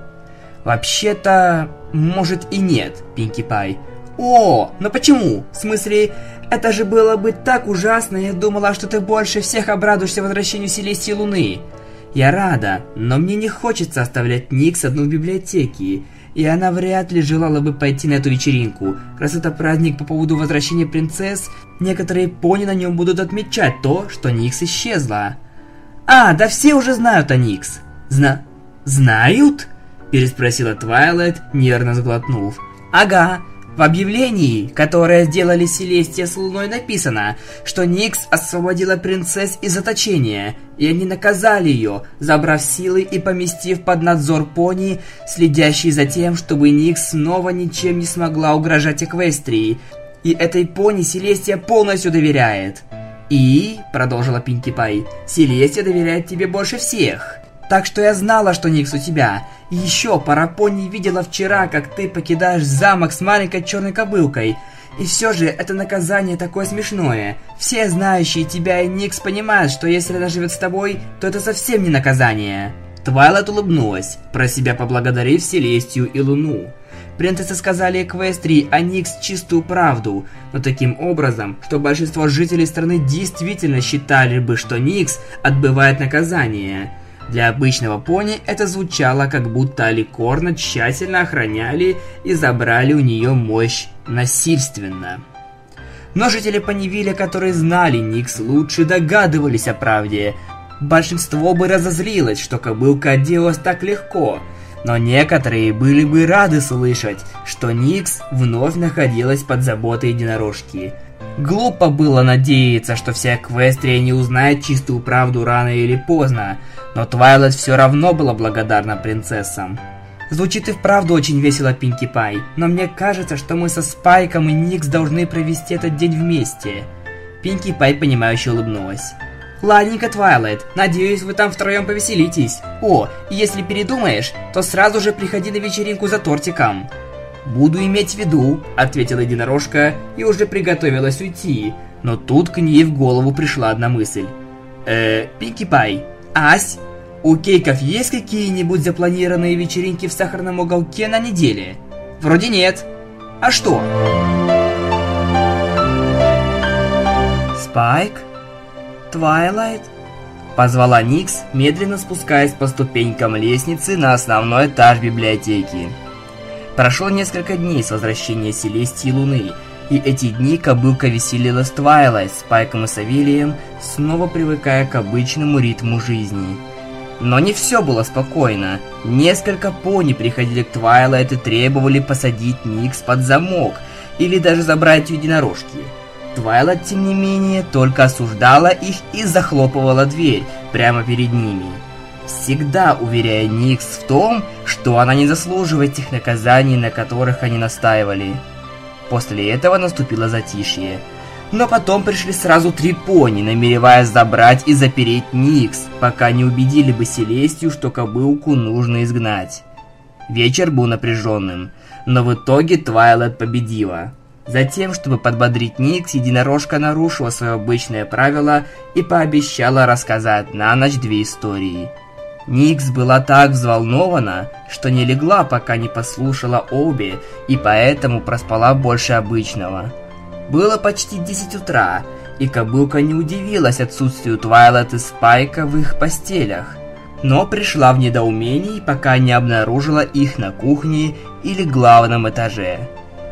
«Вообще-то, может и нет, Пинки Пай». «О, но почему? В смысле, это же было бы так ужасно, я думала, что ты больше всех обрадуешься возвращению Селестии Луны». «Я рада, но мне не хочется оставлять Никс одну в библиотеке. И она вряд ли желала бы пойти на эту вечеринку. Раз это праздник по поводу возвращения принцесс, некоторые пони на нем будут отмечать то, что Никс исчезла». «А, да все уже знают о Никс». «Знают?» – переспросила Твайлайт, нервно сглотнув. «Ага, В объявлении, которое сделали Селестия с Луной, написано, что Никс освободила принцесс из заточения, и они наказали ее, забрав силы и поместив под надзор пони, следящий за тем, чтобы Никс снова ничем не смогла угрожать Эквестрии. И этой пони Селестия полностью доверяет. И, продолжила Пинки Пай, Селестия доверяет тебе больше всех. Так что я знала, что Никс у тебя. И еще Парапони видела вчера, как ты покидаешь замок с маленькой черной кобылкой. И все же это наказание такое смешное. Все знающие тебя и Никс понимают, что если она живет с тобой, то это совсем не наказание. Твайлайт улыбнулась, про себя поблагодарив Селестию и Луну. Принцессы сказали Эквестрии о Никс чистую правду, но таким образом, что большинство жителей страны действительно считали бы, что Никс отбывает наказание. Для обычного пони это звучало, как будто Аликорна тщательно охраняли и забрали у нее мощь насильственно. Но жители Понивиля, которые знали Никс лучше, догадывались о правде. Большинство бы разозлилось, что кобылка оделась так легко, но некоторые были бы рады слышать, что Никс вновь находилась под заботой единорожки. Глупо было надеяться, что вся Эквестрия не узнает чистую правду рано или поздно, но Твайлайт все равно была благодарна принцессам. Звучит и вправду очень весело, Пинки Пай, но мне кажется, что мы со Спайком и Никс должны провести этот день вместе. Пинки Пай понимающе улыбнулась. Ладненько, Твайлайт, надеюсь, вы там втроем повеселитесь. О, и если передумаешь, то сразу же приходи на вечеринку за тортиком. Буду иметь в виду, ответила единорожка и уже приготовилась уйти, но тут к ней в голову пришла одна мысль. Пинки Пай, Ась, у Кейков есть какие-нибудь запланированные вечеринки в сахарном уголке на неделе? Вроде нет. А что? Спайк? Твайлайт? Позвала Никс, медленно спускаясь по ступенькам лестницы на основной этаж библиотеки. Прошло несколько дней с возвращения Селестии и Луны, и эти дни кобылка веселила с Твайлайт, Спайком и Савелием, снова привыкая к обычному ритму жизни. Но не все было спокойно. Несколько пони приходили к Твайлайт и требовали посадить Никс под замок, или даже забрать единорожки. Твайлайт, тем не менее, только осуждала их и захлопывала дверь прямо перед ними, всегда уверяя Никс в том, что она не заслуживает тех наказаний, на которых они настаивали. После этого наступило затишье. Но потом пришли сразу 3 пони, намереваясь забрать и запереть Никс, пока не убедили бы Селестию, что кобылку нужно изгнать. Вечер был напряженным, но в итоге Твайлайт победила. Затем, чтобы подбодрить Никс, единорожка нарушила свое обычное правило и пообещала рассказать на ночь 2 истории. Никс была так взволнована, что не легла, пока не послушала обе, и поэтому проспала больше обычного. Было почти 10 утра, и кобылка не удивилась отсутствию Твайлайт и Спайка в их постелях, но пришла в недоумении, пока не обнаружила их на кухне или главном этаже.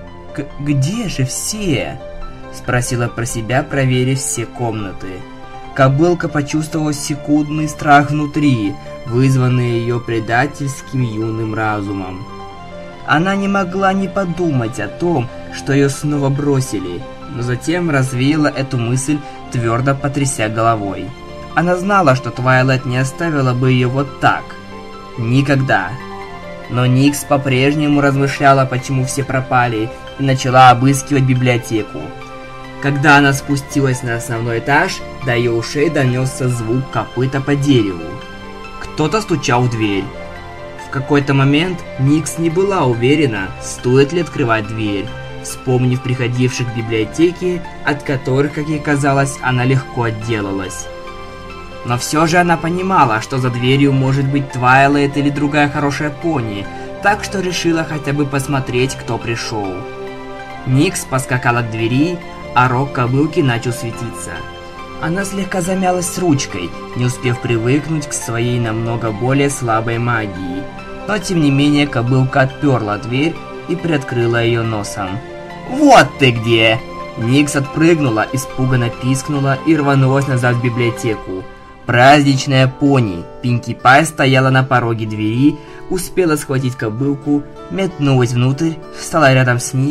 «Где же все?» – спросила про себя, проверив все комнаты. Кобылка почувствовала секундный страх внутри, вызванный ее предательским юным разумом. Она не могла не подумать о том, что ее снова бросили, но затем развеяла эту мысль, твердо потряся головой. Она знала, что Твайлайт не оставила бы ее вот так. Никогда. Но Никс по-прежнему размышляла, почему все пропали, и начала обыскивать библиотеку. Когда она спустилась на основной этаж, до ее ушей донесся звук копыта по дереву. Кто-то стучал в дверь. В какой-то момент Никс не была уверена, стоит ли открывать дверь, вспомнив приходивших к библиотеке, от которых, как ей казалось, она легко отделалась. Но все же она понимала, что за дверью может быть Твайлайт или другая хорошая пони, так что решила хотя бы посмотреть, кто пришел. Никс поскакала к двери, а рог кобылки начал светиться. Она слегка замялась с ручкой, не успев привыкнуть к своей намного более слабой магии. Но тем не менее кобылка отперла дверь и приоткрыла ее носом. «Вот ты где!» Никс отпрыгнула, испуганно пискнула и рванулась назад в библиотеку. Праздничная пони Пинки Пай стояла на пороге двери, успела схватить кобылку, метнулась внутрь, встала рядом с Никс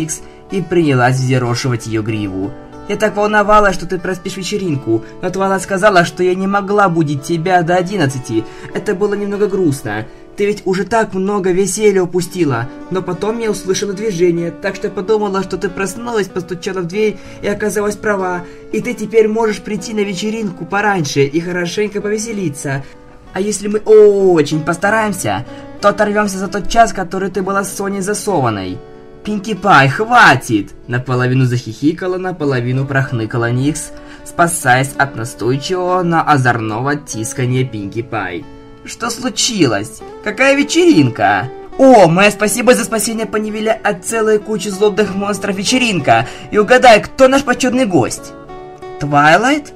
и принялась взъерошивать ее гриву. «Я так волновалась, что ты проспишь вечеринку, но Твайла сказала, что я не могла будить тебя до 11. Это было немного грустно. Ты ведь уже так много веселья упустила. Но потом я услышала движение, так что подумала, что ты проснулась, постучала в дверь и оказалась права. И ты теперь можешь прийти на вечеринку пораньше и хорошенько повеселиться. А если мы очень постараемся, то оторвемся за тот час, который ты была с Соней засованной». «Пинки Пай, хватит!» Наполовину захихикала, наполовину прохныкала Никс, спасаясь от настойчивого, но озорного тискания Пинки Пай. «Что случилось? Какая вечеринка?» «О, мое спасибо за спасение Понивиля от целой кучи злобных монстров вечеринка! И угадай, кто наш почетный гость?» «Твайлайт?»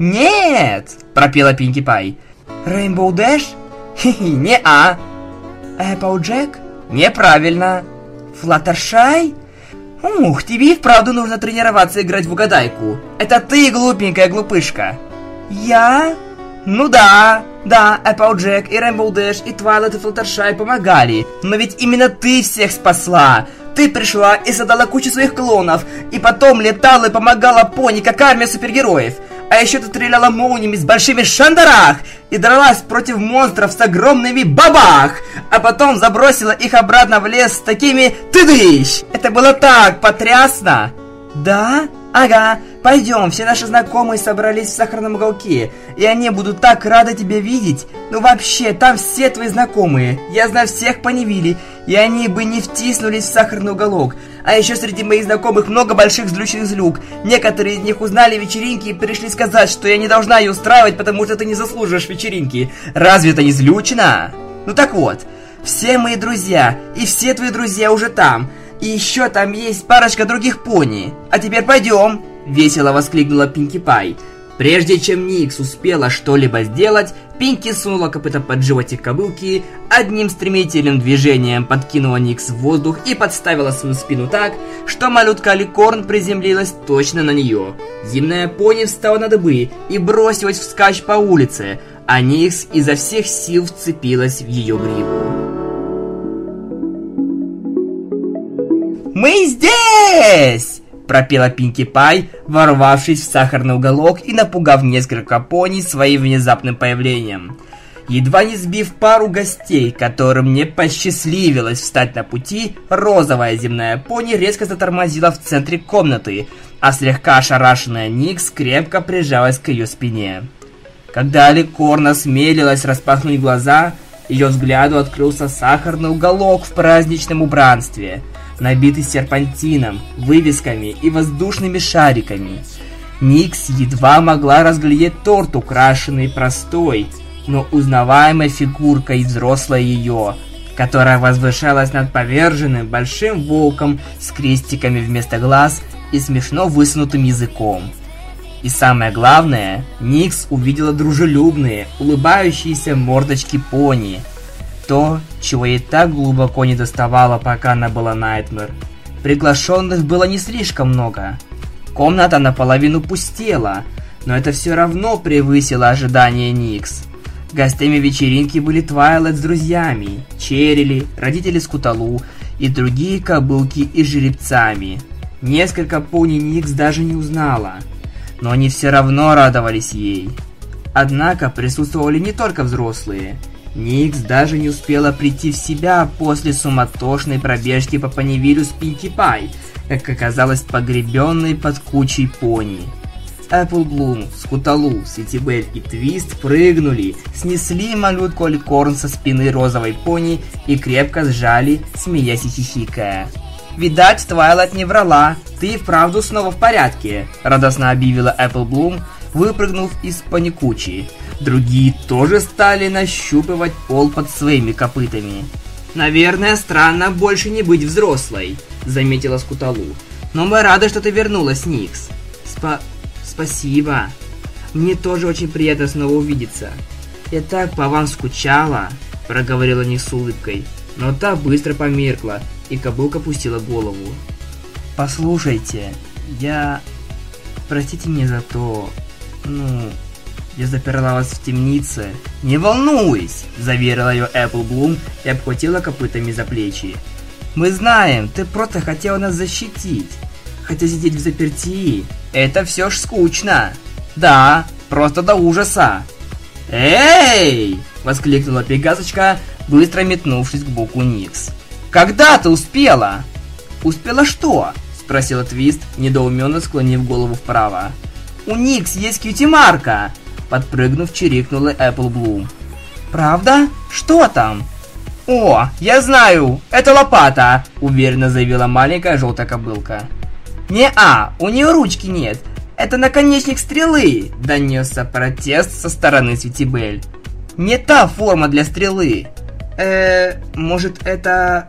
«Нет!» – пропела Пинки Пай. «Рейнбоу Дэш?» «Хе-хе, не-а!» «Эпплджек?» «Неправильно!» «Флаттершай?» «Ух, тебе и вправду нужно тренироваться играть в угадайку. Это ты, глупенькая глупышка». «Я?» «Ну да, Эпплджек и Рейнбоу Дэш и Твайлайт и Флаттершай помогали. Но ведь именно ты всех спасла. Ты пришла и создала кучу своих клонов, и потом летала и помогала Пони, как армия супергероев. А еще ты стреляла молниями с большими шандарах и дралась против монстров с огромными бабах, а потом забросила их обратно в лес с такими тыдыщ. Это было так потрясно!» «Да? Ага, пойдем, все наши знакомые собрались в сахарном уголке, и они будут так рады тебя видеть. Ну вообще, там все твои знакомые, я знаю всех Понивилей, и они бы не втиснулись в сахарный уголок. А еще среди моих знакомых много больших злющих злюк. Некоторые из них узнали вечеринки и пришли сказать, что я не должна ее устраивать, потому что ты не заслуживаешь вечеринки. Разве это не злючно? Ну так вот, все мои друзья, и все твои друзья уже там. И еще там есть парочка других пони. А теперь пойдем!» – весело воскликнула Пинки Пай. Прежде чем Никс успела что-либо сделать, Пинки сунула копыта под животик кобылки, одним стремительным движением подкинула Никс в воздух и подставила свою спину так, что малютка Аликорн приземлилась точно на нее. Зимная пони встала на дыбы и бросилась вскачь по улице, а Никс изо всех сил вцепилась в ее гриву. «Мы здесь!» – пропела Пинки Пай, ворвавшись в сахарный уголок и напугав несколько пони своим внезапным появлением. Едва не сбив пару гостей, которым не посчастливилось встать на пути, розовая земная пони резко затормозила в центре комнаты, а слегка ошарашенная Никс крепко прижалась к ее спине. Когда Аликорн осмелилась распахнуть глаза, ее взгляду открылся сахарный уголок в праздничном убранстве, набитый серпантином, вывесками и воздушными шариками. Никс едва могла разглядеть торт, украшенный простой, но узнаваемой фигуркой взрослой ее, которая возвышалась над поверженным большим волком с крестиками вместо глаз и смешно высунутым языком. И самое главное, Никс увидела дружелюбные, улыбающиеся мордочки пони. То, чего ей так глубоко не доставало, пока она была Найтмэр. Приглашенных было не слишком много. Комната наполовину пустела, но это все равно превысило ожидания Никс. Гостями вечеринки были Твайлайт с друзьями, Черрили, родители Скуталу и другие кобылки и жеребцами. Несколько пони Никс даже не узнала, но они все равно радовались ей. Однако присутствовали не только взрослые. Никс даже не успела прийти в себя после суматошной пробежки по Понивилю с Пинки Пай, как оказалось погребенной под кучей пони. Эпплблум, Скуталу, Светибель и Твист прыгнули, снесли малютку Аликорн со спины розовой пони и крепко сжали, смеясь и хихикая. «Видать, Твайлайт не врала, ты и вправду снова в порядке», – радостно объявила Эпплблум, выпрыгнув из пони-кучи. Другие тоже стали нащупывать пол под своими копытами. «Наверное, странно больше не быть взрослой», – заметила Скуталу. «Но мы рады, что ты вернулась, Никс». «Спасибо. Мне тоже очень приятно снова увидеться. Я так по вам скучала», – проговорила Никс с улыбкой. Но та быстро померкла, и кобылка опустила голову. «Послушайте, Простите меня за то... Я заперла вас в темнице». «Не волнуйся!» – заверила ее Эпплблум и обхватила копытами за плечи. Мы знаем, ты просто хотела нас защитить. Хотя сидеть в заперти — это все ж скучно. Да, просто до ужаса. «Эй!» — воскликнула Пегасочка, быстро метнувшись к боку Никс. «Когда ты успела?» «Успела что?» — спросила Твист, недоуменно склонив голову вправо. «У Никс есть кьюти-марка!» — подпрыгнув, чирикнула Apple Bloom. «Правда? Что там?» «О, я знаю! Это лопата!» — уверенно заявила маленькая желтая кобылка. «Не-а, у нее ручки нет! Это наконечник стрелы!» — донесся протест со стороны Светибель. «Не та форма для стрелы!» Может это...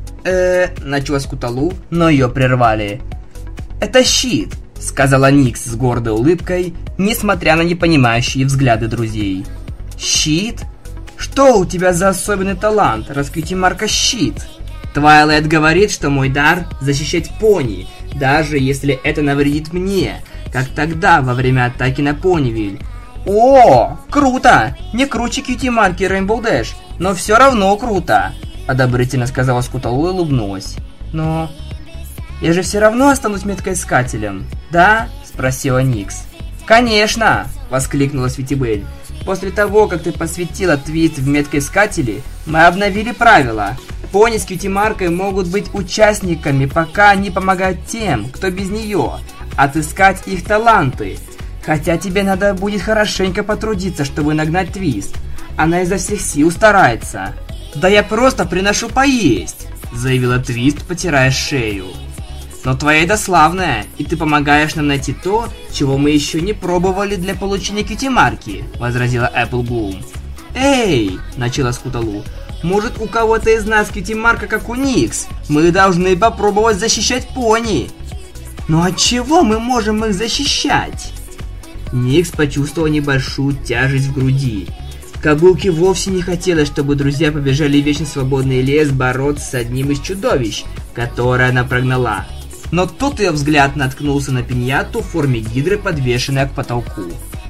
начала Скуталу, но ее прервали. «Это щит!» — сказала Никс с гордой улыбкой, несмотря на непонимающие взгляды друзей. «Щит? Что у тебя за особенный талант, раз кьюти-марка щит?» «Твайлайт говорит, что мой дар — защищать пони, даже если это навредит мне, как тогда во время атаки на Понивиль». «О, круто! Не круче кьюти-марки Rainbow Dash, но все равно круто!» — одобрительно сказала Скуталу и улыбнулась. «Но я же все равно останусь меткоискателем, да?» — спросила Никс. «Конечно!» — воскликнула Светибель. «После того, как ты посвятила Твист в меткоискатели, мы обновили правила. Пони с кьюти-маркой могут быть участниками, пока они помогают тем, кто без нее, отыскать их таланты. Хотя тебе надо будет хорошенько потрудиться, чтобы нагнать Твист. Она изо всех сил старается». «Да я просто приношу поесть», — заявила Твист, потирая шею. «Но твоя еда славная, и ты помогаешь нам найти то, чего мы еще не пробовали для получения кьюти-марки», — возразила Apple Bloom. «Эй!» — начала Скуталу. «Может, у кого-то из нас кьюти-марка, как у Никс? Мы должны попробовать защищать пони». «Но от чего мы можем их защищать?» Никс почувствовал небольшую тяжесть в груди. Кобылке вовсе не хотелось, чтобы друзья побежали в вечно свободный лес бороться с одним из чудовищ, которое она прогнала. Но тут ее взгляд наткнулся на пиньяту в форме гидры, подвешенной к потолку.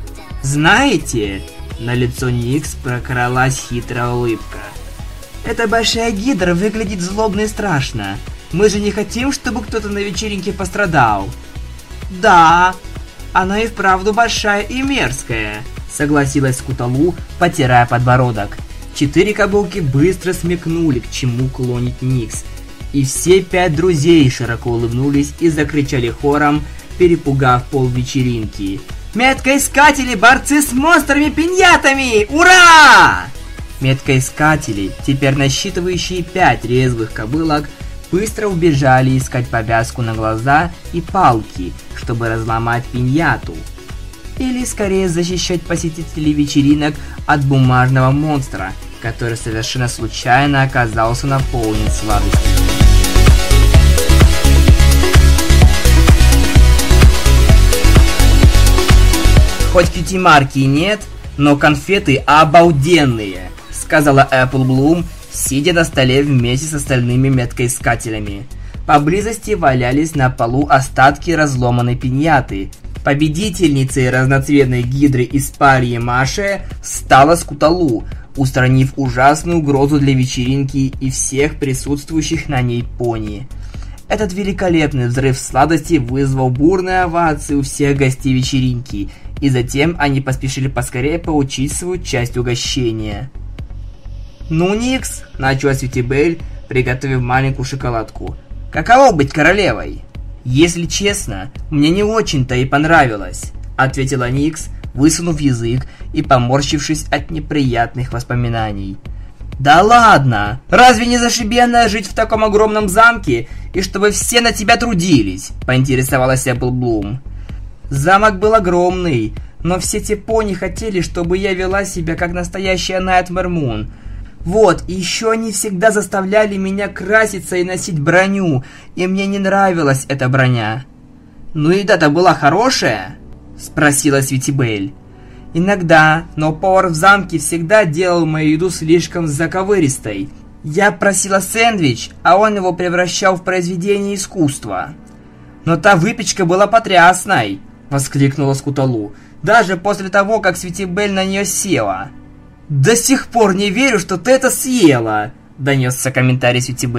«Знаете...» — на лицо Никс прокралась хитрая улыбка. «Эта большая гидра выглядит злобно и страшно. Мы же не хотим, чтобы кто-то на вечеринке пострадал». «Да, она и вправду большая и мерзкая», — согласилась Скуталу, потирая подбородок. 4 кобылки быстро смекнули, к чему клонит Никс. И все 5 друзей широко улыбнулись и закричали хором, перепугав полвечеринки. «Меткоискатели, борцы с монстрами-пиньятами! Ура!» Меткоискатели, теперь насчитывающие 5 резвых кобылок, быстро убежали искать повязку на глаза и палки, чтобы разломать пиньяту. Или скорее защищать посетителей вечеринок от бумажного монстра, который совершенно случайно оказался наполнен сладостью. «Хоть кьюти-марки и нет, но конфеты обалденные», — сказала Apple Bloom, сидя на столе вместе с остальными меткоискателями. Поблизости валялись на полу остатки разломанной пиньяты. Победительницей разноцветной гидры из Парьи Маше стала Скуталу, устранив ужасную угрозу для вечеринки и всех присутствующих на ней пони. Этот великолепный взрыв сладости вызвал бурные овации у всех гостей вечеринки, и затем они поспешили поскорее получить свою часть угощения. «Ну, Никс», — начала Светибель, приготовив маленькую шоколадку, — «каково быть королевой?» «Если честно, мне не очень-то и понравилось», — ответила Никс, высунув язык и поморщившись от неприятных воспоминаний. «Да ладно! Разве не зашибенно жить в таком огромном замке, и чтобы все на тебя трудились?» — поинтересовалась Apple Bloom. «Замок был огромный, но все те пони хотели, чтобы я вела себя как настоящая Nightmare Moon. Вот, и еще они всегда заставляли меня краситься и носить броню, и мне не нравилась эта броня». «Ну еда-то была хорошая?» — спросила Светибель. «Иногда, но повар в замке всегда делал мою еду слишком заковыристой. Я просила сэндвич, а он его превращал в произведение искусства». «Но та выпечка была потрясной!» — воскликнула Скуталу. «Даже после того, как Светибель на нее села». «До сих пор не верю, что ты это съела!» — донесся комментарий Светибель.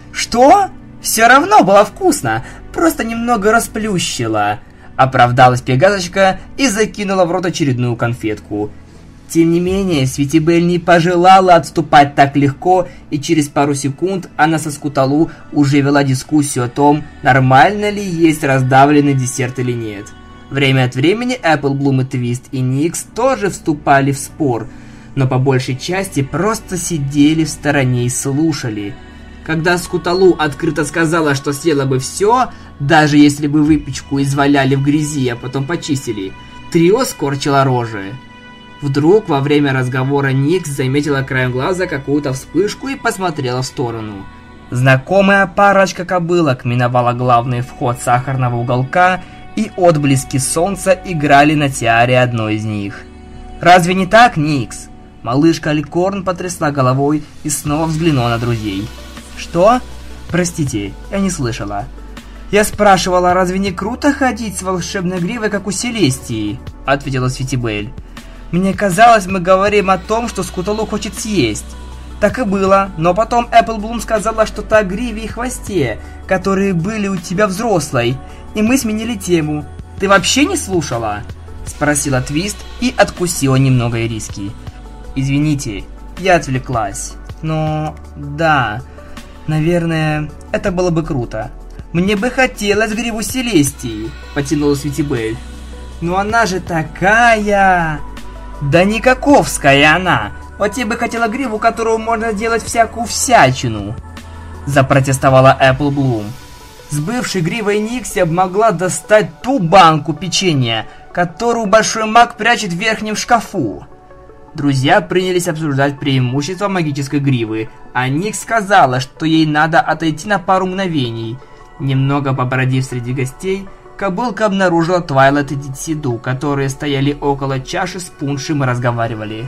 Что? Все равно было вкусно, просто немного расплющило. Оправдалась Пегасочка и закинула в рот очередную конфетку. Тем не менее, Светибель не пожелала отступать так легко, и через пару секунд она со Скуталу уже вела дискуссию о том, нормально ли есть раздавленный десерт или нет. Время от времени Эпплблум и Твист и Никс тоже вступали в спор, но по большей части просто сидели в стороне и слушали. Когда Скуталу открыто сказала, что съела бы все, даже если бы выпечку изваляли в грязи, а потом почистили, трио скорчило рожи. Вдруг во время разговора Никс заметила краем глаза какую-то вспышку и посмотрела в сторону. Знакомая парочка кобылок миновала главный вход сахарного уголка, и отблески солнца играли на тиаре одной из них. «Разве не так, Никс?» Малышка Аликорн потрясла головой и снова взглянула на друзей. «Что? Простите, я не слышала. Я спрашивала, разве не круто ходить с волшебной гривой, как у Селестии?» Ответила Светибель. «Мне казалось, мы говорим о том, что Скуталу хочет съесть». Так и было, но потом Эпплблум сказала что-то о гриве и хвосте, которые были у тебя взрослой, и мы сменили тему. «Ты вообще не слушала?» Спросила Твист и откусила немного ириски. «Извините, я отвлеклась. Но да, наверное, это было бы круто. Мне бы хотелось гриву Селестии», потянула Светибель. «Но она же такая...» «Да никаковская она! Вот тебе бы хотела гриву, которую можно делать всякую всячину!» Запротестовала Эпплблум. С бывшей гривой Никси могла достать ту банку печенья, которую большой маг прячет в верхнем шкафу. Друзья принялись обсуждать преимущества магической гривы, а Никс сказала, что ей надо отойти на пару мгновений. Немного побродив среди гостей, кобылка обнаружила Твайлайт и Дидсиду, которые стояли около чаши с пуншем и разговаривали.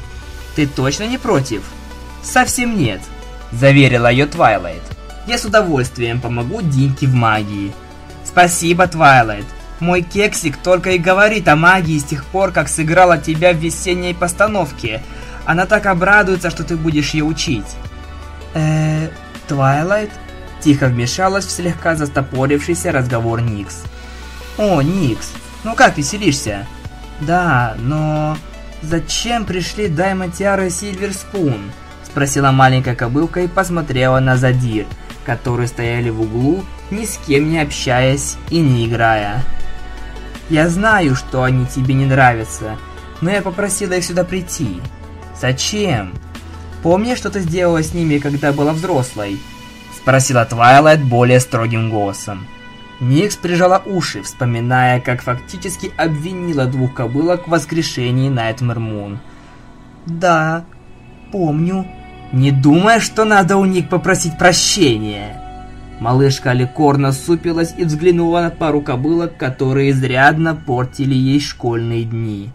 «Ты точно не против?» «Совсем нет», — заверила ее Твайлайт. «Я с удовольствием помогу Динке в магии». «Спасибо, Твайлайт. Мой кексик только и говорит о магии с тех пор, как сыграла тебя в весенней постановке. Она так обрадуется, что ты будешь ее учить». Твайлайт?» Тихо вмешалась в слегка застопорившийся разговор Никс. «О, Никс, ну как веселишься?» «Да, но... зачем пришли Даймонд Тиара и Сильверспун?» Спросила маленькая кобылка и посмотрела на Задир, которые стояли в углу, ни с кем не общаясь и не играя. «Я знаю, что они тебе не нравятся, но я попросила их сюда прийти». «Зачем? Помнишь, что ты сделала с ними, когда была взрослой?» Спросила Твайлайт более строгим голосом. Никс прижала уши, вспоминая, как фактически обвинила двух кобылок в воскрешении Найтмэр Мун. «Да, помню». «Не думай, что надо у них попросить прощения». Малышка Аликорн насупилась и взглянула на пару кобылок, которые изрядно портили ей школьные дни.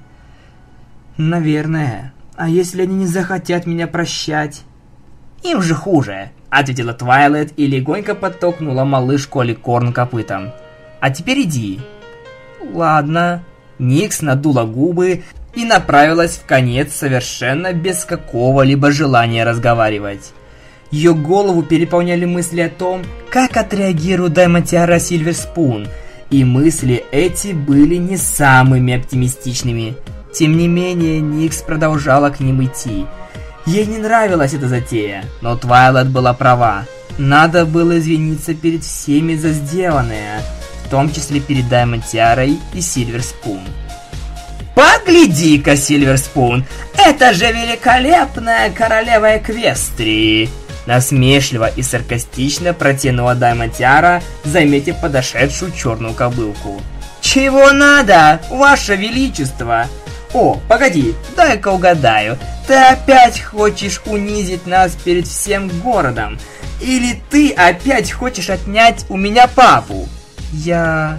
«Наверное. А если они не захотят меня прощать?» «Им же хуже», — ответила Твайлайт и легонько подтолкнула малышку Аликорн копытом. «А теперь иди». «Ладно». Никс надула губы и направилась в конец совершенно без какого-либо желания разговаривать. Ее голову переполняли мысли о том, как отреагирует Даймонд Тиара Сильверспун, и мысли эти были не самыми оптимистичными. Тем не менее, Никс продолжала к ним идти. Ей не нравилась эта затея, но Твайлайт была права. Надо было извиниться перед всеми за сделанное, в том числе перед Даймонд Тиарой и Сильверспун. «Погляди-ка, Сильверспун, это же великолепная королева Эквестрии!» Насмешливо и саркастично протянула Даймонд Тиара, заметив подошедшую черную кобылку. «Чего надо, ваше величество?» «О, погоди, дай-ка угадаю, ты опять хочешь унизить нас перед всем городом? Или ты опять хочешь отнять у меня папу?» Я...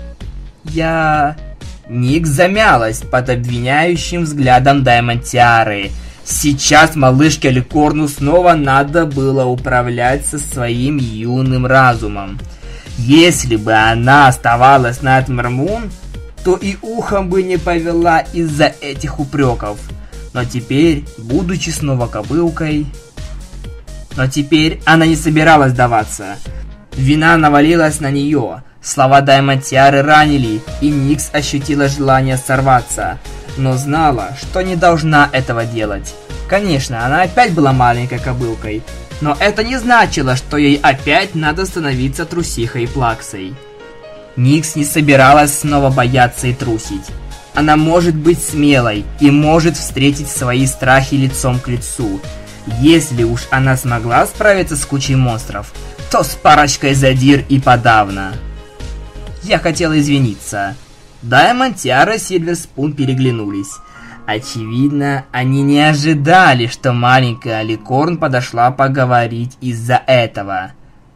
Никс замялась под обвиняющим взглядом Даймонд Тиары. Сейчас малышке Аликорну снова надо было управлять со своим юным разумом. Если бы она оставалась Найтмэр Мун, то и ухом бы не повела из-за этих упреков. Но теперь, будучи снова кобылкой... Но теперь она не собиралась сдаваться. Вина навалилась на нее. Слова Даймонд Тиары ранили, и Никс ощутила желание сорваться, но знала, что не должна этого делать. Конечно, она опять была маленькой кобылкой, но это не значило, что ей опять надо становиться трусихой и плаксой. Никс не собиралась снова бояться и трусить. Она может быть смелой и может встретить свои страхи лицом к лицу. Если уж она смогла справиться с кучей монстров, то с парочкой задир и подавно. Я хотела извиниться. Даймонд Тиара и Сильвер Спун переглянулись. Очевидно, они не ожидали, что маленькая Аликорн подошла поговорить из-за этого.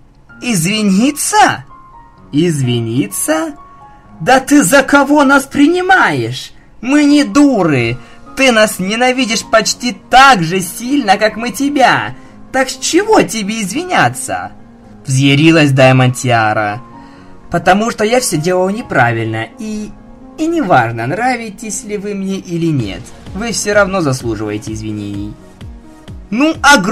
Извиниться? Извиниться? Да ты за кого нас принимаешь? Мы не дуры. Ты нас ненавидишь почти так же сильно, как мы тебя. Так с чего тебе извиняться? Взъярилась Даймонд Тиара. Потому что я все делал неправильно, и неважно, нравитесь ли вы мне или нет, вы все равно заслуживаете извинений. Ну,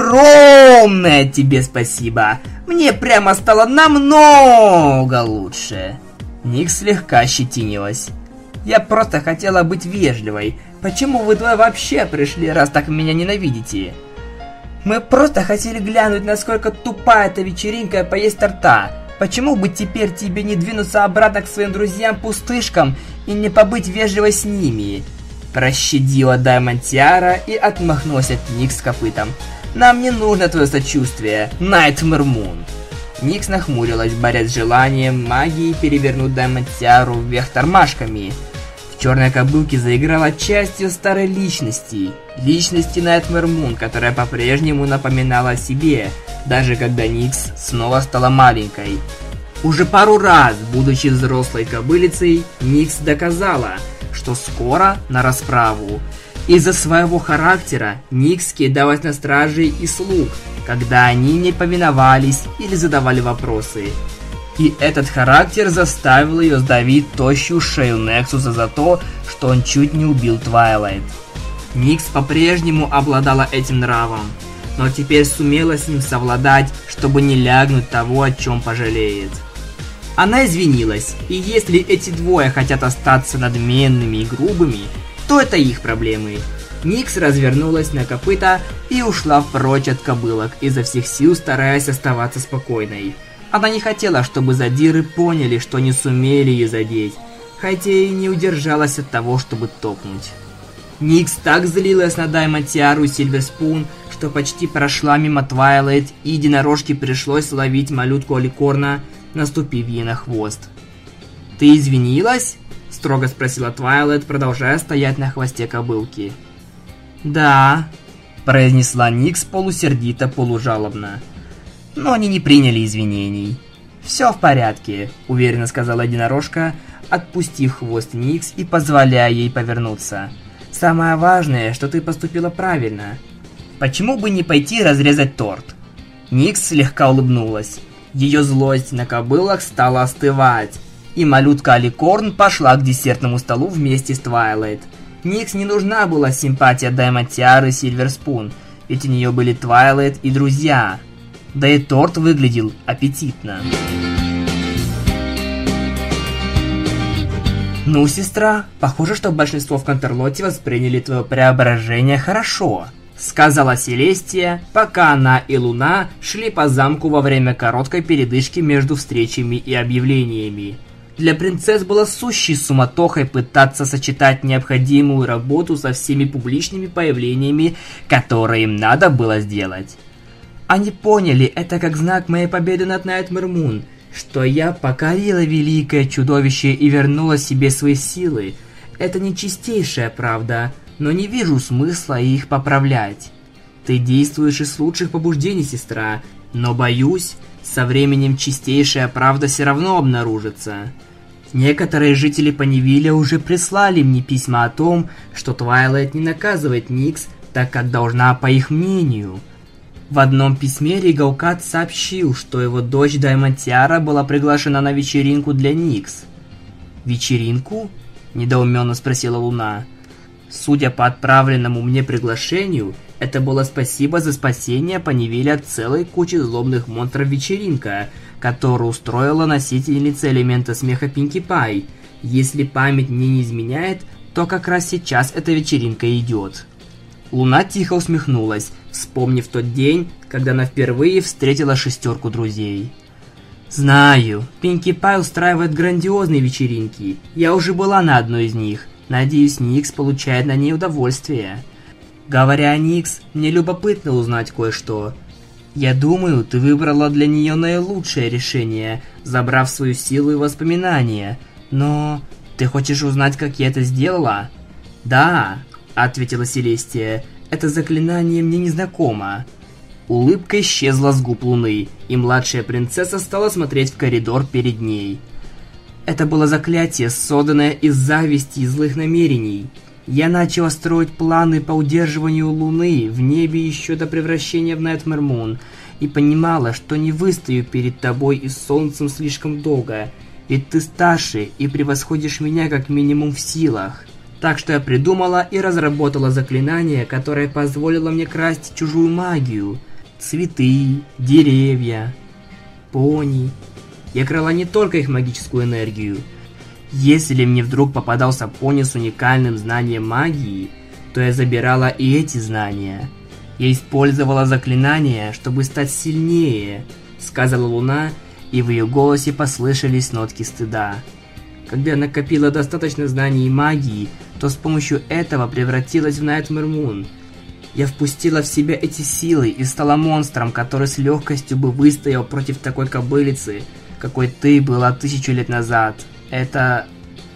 огромное тебе спасибо! Мне прямо стало намного лучше. Никс слегка ощетинилась. Я просто хотела быть вежливой. Почему вы двое вообще пришли, раз так меня ненавидите? Мы просто хотели глянуть, насколько тупая эта вечеринка и поесть торта. Почему бы теперь тебе не двинуться обратно к своим друзьям-пустышкам и не побыть вежливой с ними? Прощадила Даймонд Тиара и отмахнулась от Никс копытом. Нам не нужно твое сочувствие, Найтмэр Мун. Никс нахмурилась, борясь с желанием магии перевернуть Даймонд Тиару вверх тормашками. В черной кобылке заиграла частью старой личности. Личности Найтмэр Мун, которая по-прежнему напоминала о себе, даже когда Никс снова стала маленькой. Уже пару раз, будучи взрослой кобылицей, Никс доказала, что скоро на расправу. Из-за своего характера Никс кидалась на стражей и слуг, когда они не повиновались или задавали вопросы. И этот характер заставил ее сдавить тощую шею Нексуса за то, что он чуть не убил Твайлайт. Никс по-прежнему обладала этим нравом, но теперь сумела с ним совладать, чтобы не лягнуть того, о чем пожалеет. Она извинилась, и если эти двое хотят остаться надменными и грубыми, то это их проблемы. Никс развернулась на копыта и ушла прочь от кобылок, изо всех сил стараясь оставаться спокойной. Она не хотела, чтобы задиры поняли, что не сумели ее задеть, хотя и не удержалась от того, чтобы топнуть. Никс так злилась на Даймонд Тиару и Сильвер Спун, что почти прошла мимо Твайлайт, и единорожке пришлось ловить малютку Аликорна, наступив ей на хвост. «Ты извинилась?» – строго спросила Твайлайт, продолжая стоять на хвосте кобылки. «Да», – произнесла Никс полусердито, полужалобно. Но они не приняли извинений. «Все в порядке», – уверенно сказала единорожка, отпустив хвост Никс и позволяя ей повернуться. «Самое важное, что ты поступила правильно. Почему бы не пойти разрезать торт?» Никс слегка улыбнулась. Ее злость на кобылах стала остывать, и малютка Аликорн пошла к десертному столу вместе с Твайлайт. Никс не нужна была симпатия Даймонд Тиары и Сильвер Спун, ведь у нее были Твайлайт и друзья. Да и торт выглядел аппетитно. «Ну, сестра, похоже, что большинство в Контерлоте восприняли твое преображение хорошо», сказала Селестия, пока она и Луна шли по замку во время короткой передышки между встречами и объявлениями. Для принцесс было сущей суматохой пытаться сочетать необходимую работу со всеми публичными появлениями, которые им надо было сделать. Они поняли это как знак моей победы над Найтмэр Мун, что я покорила великое чудовище и вернула себе свои силы. Это не чистейшая правда, но не вижу смысла их поправлять. Ты действуешь из лучших побуждений, сестра, но боюсь, со временем чистейшая правда все равно обнаружится. Некоторые жители Понивиля уже прислали мне письма о том, что Твайлайт не наказывает Никс так, как должна по их мнению. В одном письме Ригаукат сообщил, что его дочь Даймонд Тиара была приглашена на вечеринку для Никс. «Вечеринку?» – недоуменно спросила Луна. «Судя по отправленному мне приглашению, Это было спасибо за спасение Понивиля от целой кучи злобных монстров вечеринка, которую устроила носительница элемента смеха Пинки Пай. Если память мне не изменяет, то как раз сейчас эта вечеринка идет. Луна тихо усмехнулась, вспомнив тот день, когда она впервые встретила шестерку друзей. Знаю, Пинки Пай устраивает грандиозные вечеринки. Я уже была на одной из них. Надеюсь, Никс получает на ней удовольствие. Говоря о Никс, мне любопытно узнать кое-что. Я думаю, ты выбрала для нее наилучшее решение, забрав свою силу и воспоминания. Но ты хочешь узнать, как я это сделала? Да, ответила Селестия. Это заклинание мне незнакомо. Улыбка исчезла с губ Луны, и младшая принцесса стала смотреть в коридор перед ней. Это было заклятие, созданное из зависти и злых намерений. Я начала строить планы по удерживанию Луны в небе еще до превращения в Nightmare Moon, и понимала, что не выстою перед тобой и солнцем слишком долго, ведь ты старше и превосходишь меня как минимум в силах. Так что я придумала и разработала заклинание, которое позволило мне красть чужую магию. Цветы, деревья, пони. Я крала не только их магическую энергию. Если мне вдруг попадался пони с уникальным знанием магии, то я забирала и эти знания. Я использовала заклинание, чтобы стать сильнее, сказала Луна, и в ее голосе послышались нотки стыда. Когда я накопила достаточно знаний магии, то с помощью этого превратилась в Nightmare Moon. Я впустила в себя эти силы и стала монстром, который с легкостью бы выстоял против такой кобылицы, какой ты была 1000 лет назад. Это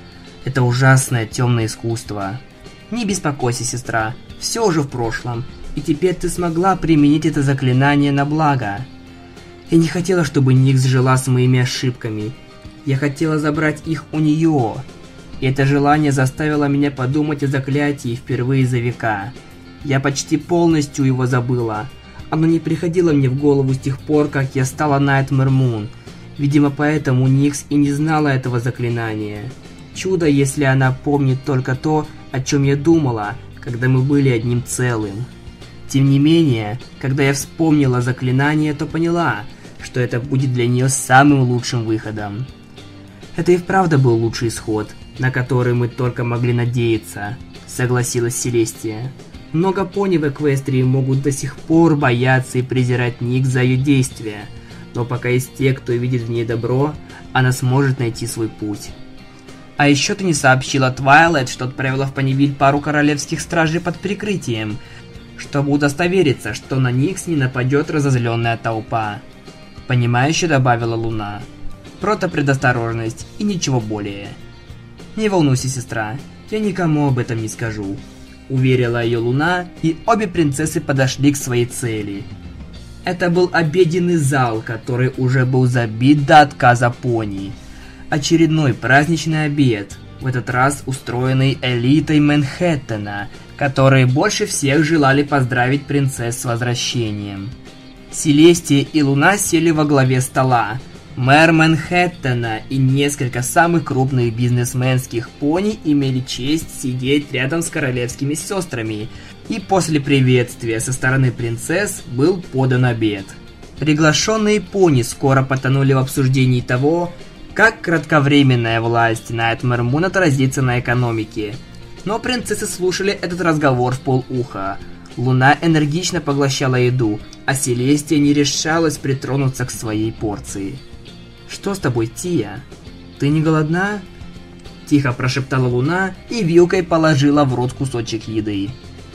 ужасное темное искусство. Не беспокойся, сестра, все уже в прошлом, и теперь ты смогла применить это заклинание на благо. Я не хотела, чтобы Никс жила с моими ошибками. Я хотела забрать их у нее. И это желание заставило меня подумать о заклятии впервые за века. Я почти полностью его забыла. Оно не приходило мне в голову с тех пор, как я стала Nightmare Moon. Видимо, поэтому Никс и не знала этого заклинания. Чудо, если она помнит только то, о чем я думала, когда мы были одним целым. Тем не менее, когда я вспомнила заклинание, то поняла, что это будет для нее самым лучшим выходом. Это и вправду был лучший исход, на который мы только могли надеяться, согласилась Селестия. Много пони в Эквестрии могут до сих пор бояться и презирать Никс за ее действия, но пока есть те, кто видит в ней добро, она сможет найти свой путь. А еще ты не сообщила Твайлайт, что отправила в Понивиль пару королевских стражей под прикрытием, чтобы удостовериться, что на Никс не нападет разозленная толпа. Понимающе добавила Луна. Просто предосторожность и ничего более. Не волнуйся, сестра, я никому об этом не скажу. Уверила ее Луна, и обе принцессы подошли к своей цели. Это был обеденный зал, который уже был забит до отказа пони. Очередной праздничный обед, в этот раз устроенный элитой Манхэттена, которые больше всех желали поздравить принцесс с возвращением. Селестия и Луна сели во главе стола. Мэр Манхэттена и несколько самых крупных бизнесменских пони имели честь сидеть рядом с королевскими сестрами, и после приветствия со стороны принцесс был подан обед. Приглашенные пони скоро потонули в обсуждении того, как кратковременная власть Nightmare Moon отразится на экономике. Но принцессы слушали этот разговор в полуха. Луна энергично поглощала еду, а Селестия не решалась притронуться к своей порции. «Что с тобой, Тия? Ты не голодна?» Тихо прошептала Луна и вилкой положила в рот кусочек еды.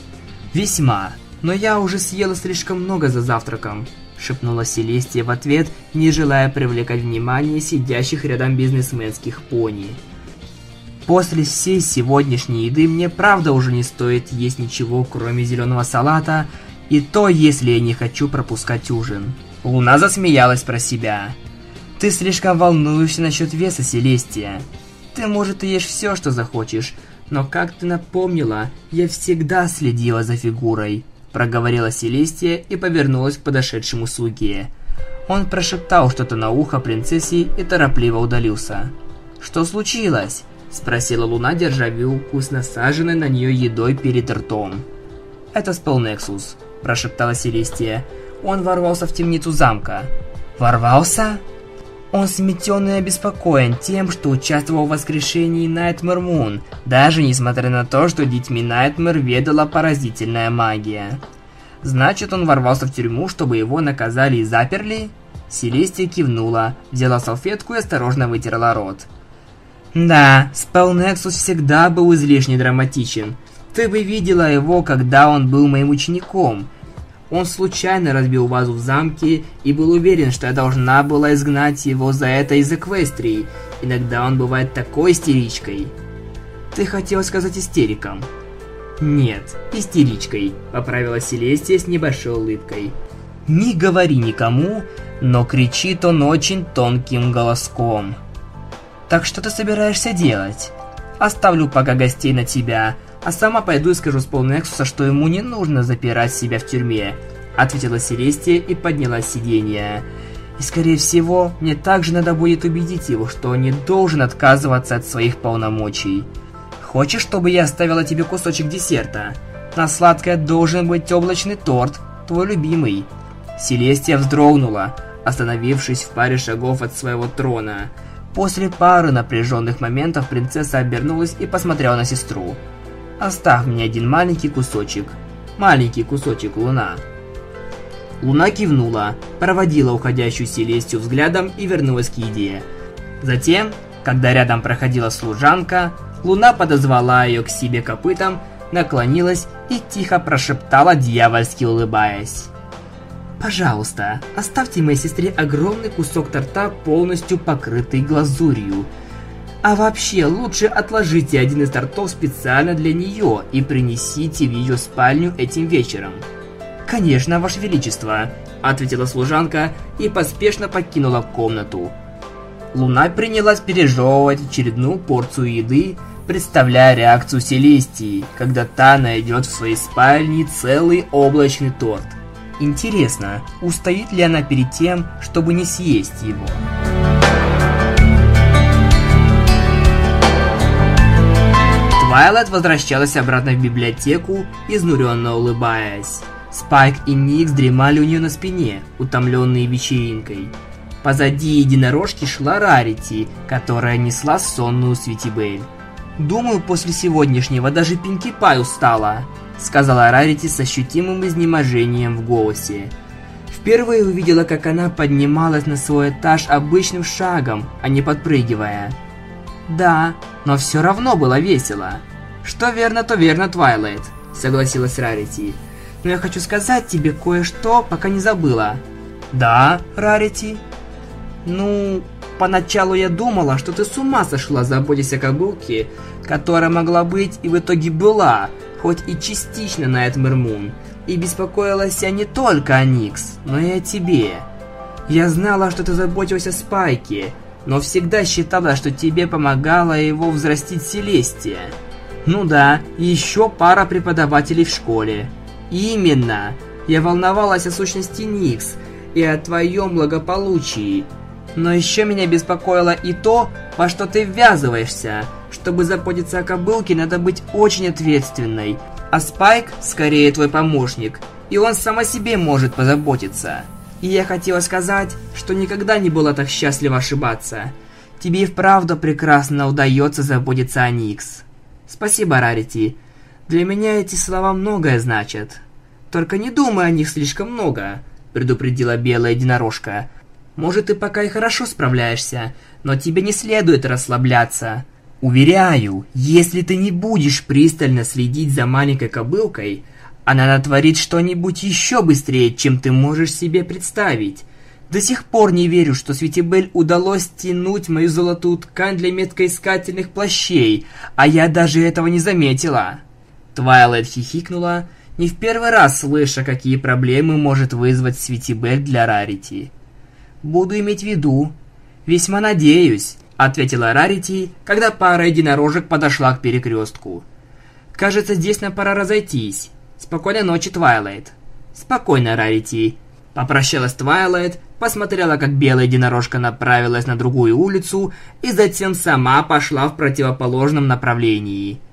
«Весьма, но я уже съела слишком много за завтраком», шепнула Селестия в ответ, не желая привлекать внимание сидящих рядом бизнесменских пони. «После всей сегодняшней еды мне правда уже не стоит есть ничего, кроме зеленого салата, и то, если я не хочу пропускать ужин». Луна засмеялась про себя. «Ты слишком волнуешься насчет веса, Селестия. Ты, может, и ешь все, что захочешь, но, как ты напомнила, я всегда следила за фигурой», проговорила Селестия и повернулась к подошедшему слуге. Он прошептал что-то на ухо принцессе и торопливо удалился. «Что случилось?» спросила Луна, держа вилку с насаженной на нее едой перед ртом. «Это спел Нексус», прошептала Селестия. Он ворвался в темницу замка. Ворвался? Он сметен и обеспокоен тем, что участвовал в воскрешении Найтмэр Мун, даже несмотря на то, что детьми Найтмэр ведала поразительная магия. Значит, он ворвался в тюрьму, чтобы его наказали и заперли? Селестия кивнула, взяла салфетку и осторожно вытерла рот. Да, Спелл Нексус всегда был излишне драматичен. Ты бы видела его, когда он был моим учеником. Он случайно разбил вазу в замке и был уверен, что я должна была изгнать его за это из Эквестрии. Иногда он бывает такой истеричкой. Ты хотела сказать истериком? Нет, истеричкой, поправила Селестия с небольшой улыбкой. Не говори никому, но кричит он очень тонким голоском. Так что ты собираешься делать? Оставлю пока гостей на тебя. А сама пойду и скажу Спелл Нексуса, что ему не нужно запирать себя в тюрьме, ответила Селестия и поднялась с сиденья. И скорее всего, мне также надо будет убедить его, что он не должен отказываться от своих полномочий. Хочешь, чтобы я оставила тебе кусочек десерта? На сладкое должен быть облачный торт, твой любимый. Селестия вздрогнула, остановившись в паре шагов от своего трона. После пары напряженных моментов принцесса обернулась и посмотрела на сестру. «Оставь мне один маленький кусочек, Луна». Луна кивнула, проводила уходящую Селестию взглядом и вернулась к еде. Затем, когда рядом проходила служанка, Луна подозвала ее к себе копытом, наклонилась и тихо прошептала, дьявольски улыбаясь. «Пожалуйста, оставьте моей сестре огромный кусок торта, полностью покрытый глазурью. А вообще, лучше отложите один из тортов специально для нее и принесите в ее спальню этим вечером». «Конечно, Ваше Величество», — ответила служанка и поспешно покинула комнату. Луна принялась пережевывать очередную порцию еды, представляя реакцию Селестии, когда та найдет в своей спальне целый облачный торт. Интересно, устоит ли она перед тем, чтобы не съесть его? Твайлайт возвращалась обратно в библиотеку, изнуренно улыбаясь. Спайк и Никс дремали у нее на спине, утомленные вечеринкой. Позади единорожки шла Рарити, которая несла сонную Свитибель. «Думаю, после сегодняшнего даже Пинки Пай устала», — сказала Рарити с ощутимым изнеможением в голосе. Впервые увидела, как она поднималась на свой этаж обычным шагом, а не подпрыгивая. «Да, но все равно было весело». «Что верно, то верно, Твайлайт», — согласилась Рарити. «Но я хочу сказать тебе кое-что, пока не забыла». «Да, Рарити?» «Ну, поначалу я думала, что ты с ума сошла, заботясь о каблуке, которая могла быть и в итоге была, хоть и частично Найтмэр Мун, и беспокоилась я не только о Никс, но и о тебе. Я знала, что ты заботился о Спайке, но всегда считала, что тебе помогала его взрастить Селестия. Ну да, и еще пара преподавателей в школе. Именно, я волновалась о сущности Никс и о твоем благополучии. Но еще меня беспокоило и то, во что ты ввязываешься. Чтобы заботиться о кобылке, надо быть очень ответственной. А Спайк скорее твой помощник, и он сам о себе может позаботиться. И я хотела сказать, что никогда не была так счастлива ошибаться. Тебе и вправду прекрасно удается заботиться о Никс. Спасибо, Рарити. Для меня эти слова многое значат. Только не думай о них слишком много, предупредила белая единорожка. Может, ты пока и хорошо справляешься, но тебе не следует расслабляться. Уверяю, если ты не будешь пристально следить за маленькой кобылкой, она натворит что-нибудь еще быстрее, чем ты можешь себе представить. До сих пор не верю, что Свитибель удалось стянуть мою золотую ткань для меткоискательных плащей, а я даже этого не заметила. Твайлайт хихикнула, не в первый раз слыша, какие проблемы может вызвать Свитибель для Рарити. «Буду иметь в виду. Весьма надеюсь», — ответила Рарити, когда пара единорожек подошла к перекрестку. «Кажется, здесь нам пора разойтись. Спокойной ночи, Твайлайт». «Спокойно, Рарити». Попрощалась Твайлайт, посмотрела, как белая единорожка направилась на другую улицу и затем сама пошла в противоположном направлении.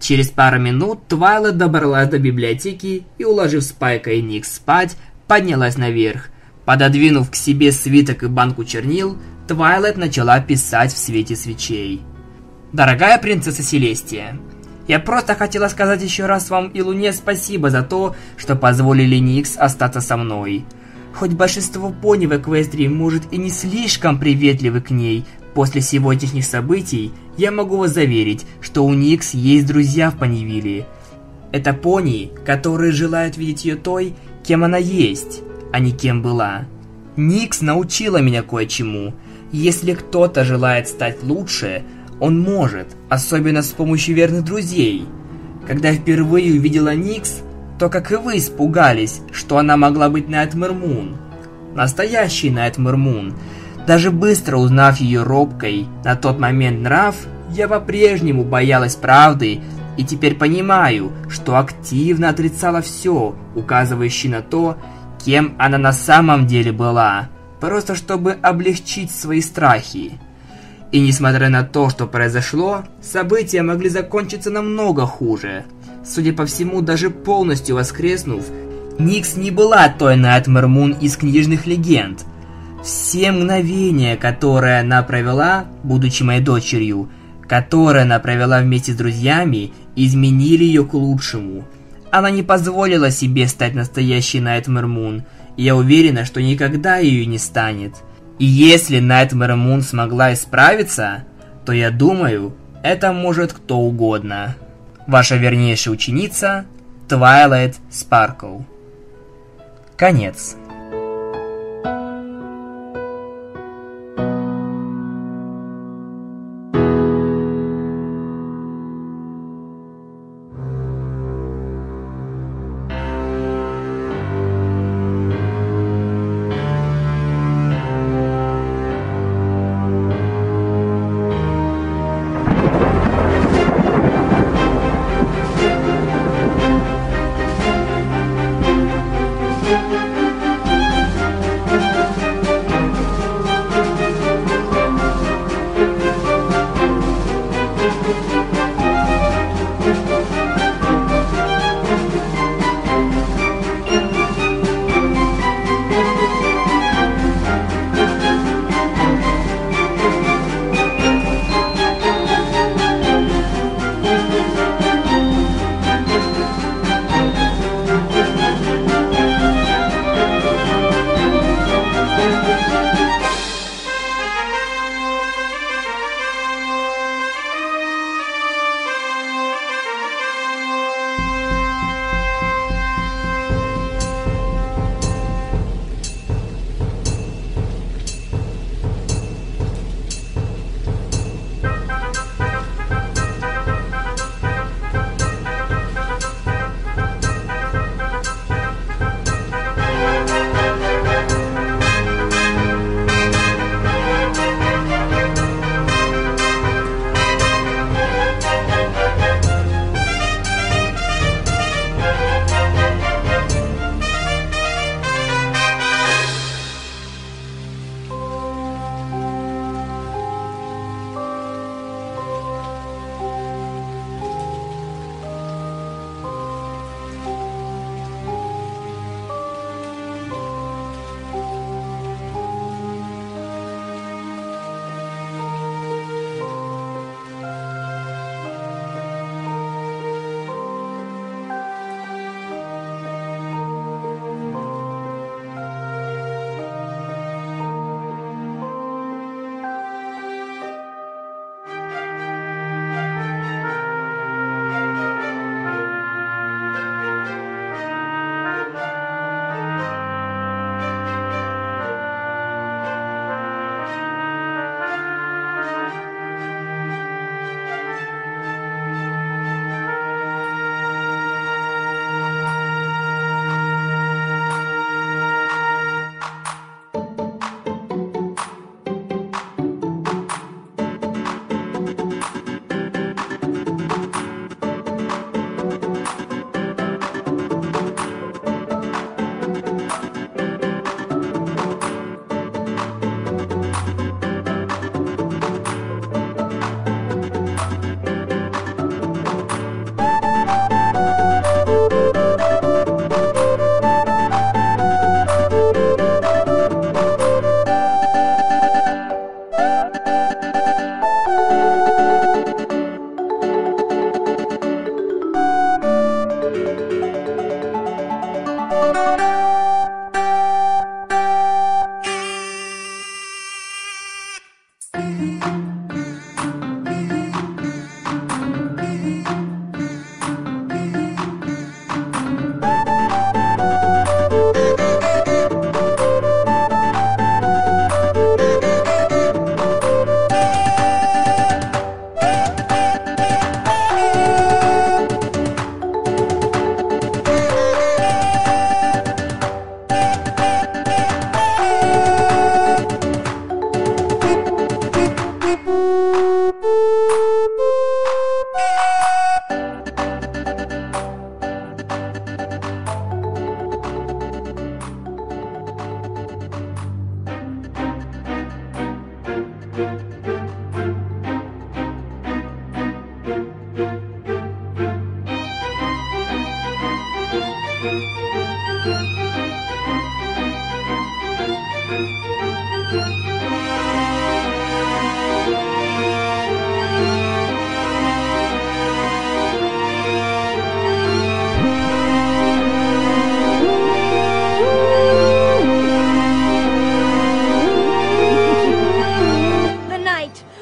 Через пару минут Твайлайт добралась до библиотеки и, уложив Спайка и Никс спать, поднялась наверх. Пододвинув к себе свиток и банку чернил, Твайлайт начала писать в свете свечей. Дорогая принцесса Селестия, я просто хотела сказать еще раз вам и Луне спасибо за то, что позволили Никс остаться со мной. Хоть большинство пони в Эквестрии может и не слишком приветливы к ней, после сегодняшних событий я могу вас заверить, что у Никс есть друзья в Понивилле. Это пони, которые желают видеть ее той, кем она есть, а не кем была. Никс научила меня кое-чему. Если кто-то желает стать лучше, он может, особенно с помощью верных друзей. Когда я впервые увидела Никс, то, как и вы, испугались, что она могла быть Найтмэр Мун. Настоящий Найтмэр Мун. Даже быстро узнав ее робкой на тот момент нрав, я по-прежнему боялась правды и теперь понимаю, что активно отрицала все, указывающее на то, кем она на самом деле была, просто чтобы облегчить свои страхи. И несмотря на то, что произошло, события могли закончиться намного хуже. Судя по всему, даже полностью воскреснув, Никс не была той Найтмэр Мун из книжных легенд. Все мгновения, которые она провела, будучи моей дочерью, которые она провела вместе с друзьями, изменили ее к лучшему. Она не позволила себе стать настоящей Найтмэр Мун, и я уверена, что никогда ее не станет. И если Найтмэр Мун смогла исправиться, то я думаю, это может кто угодно. Ваша вернейшая ученица Твайлайт Спаркл. Конец.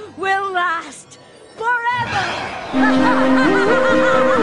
will last forever.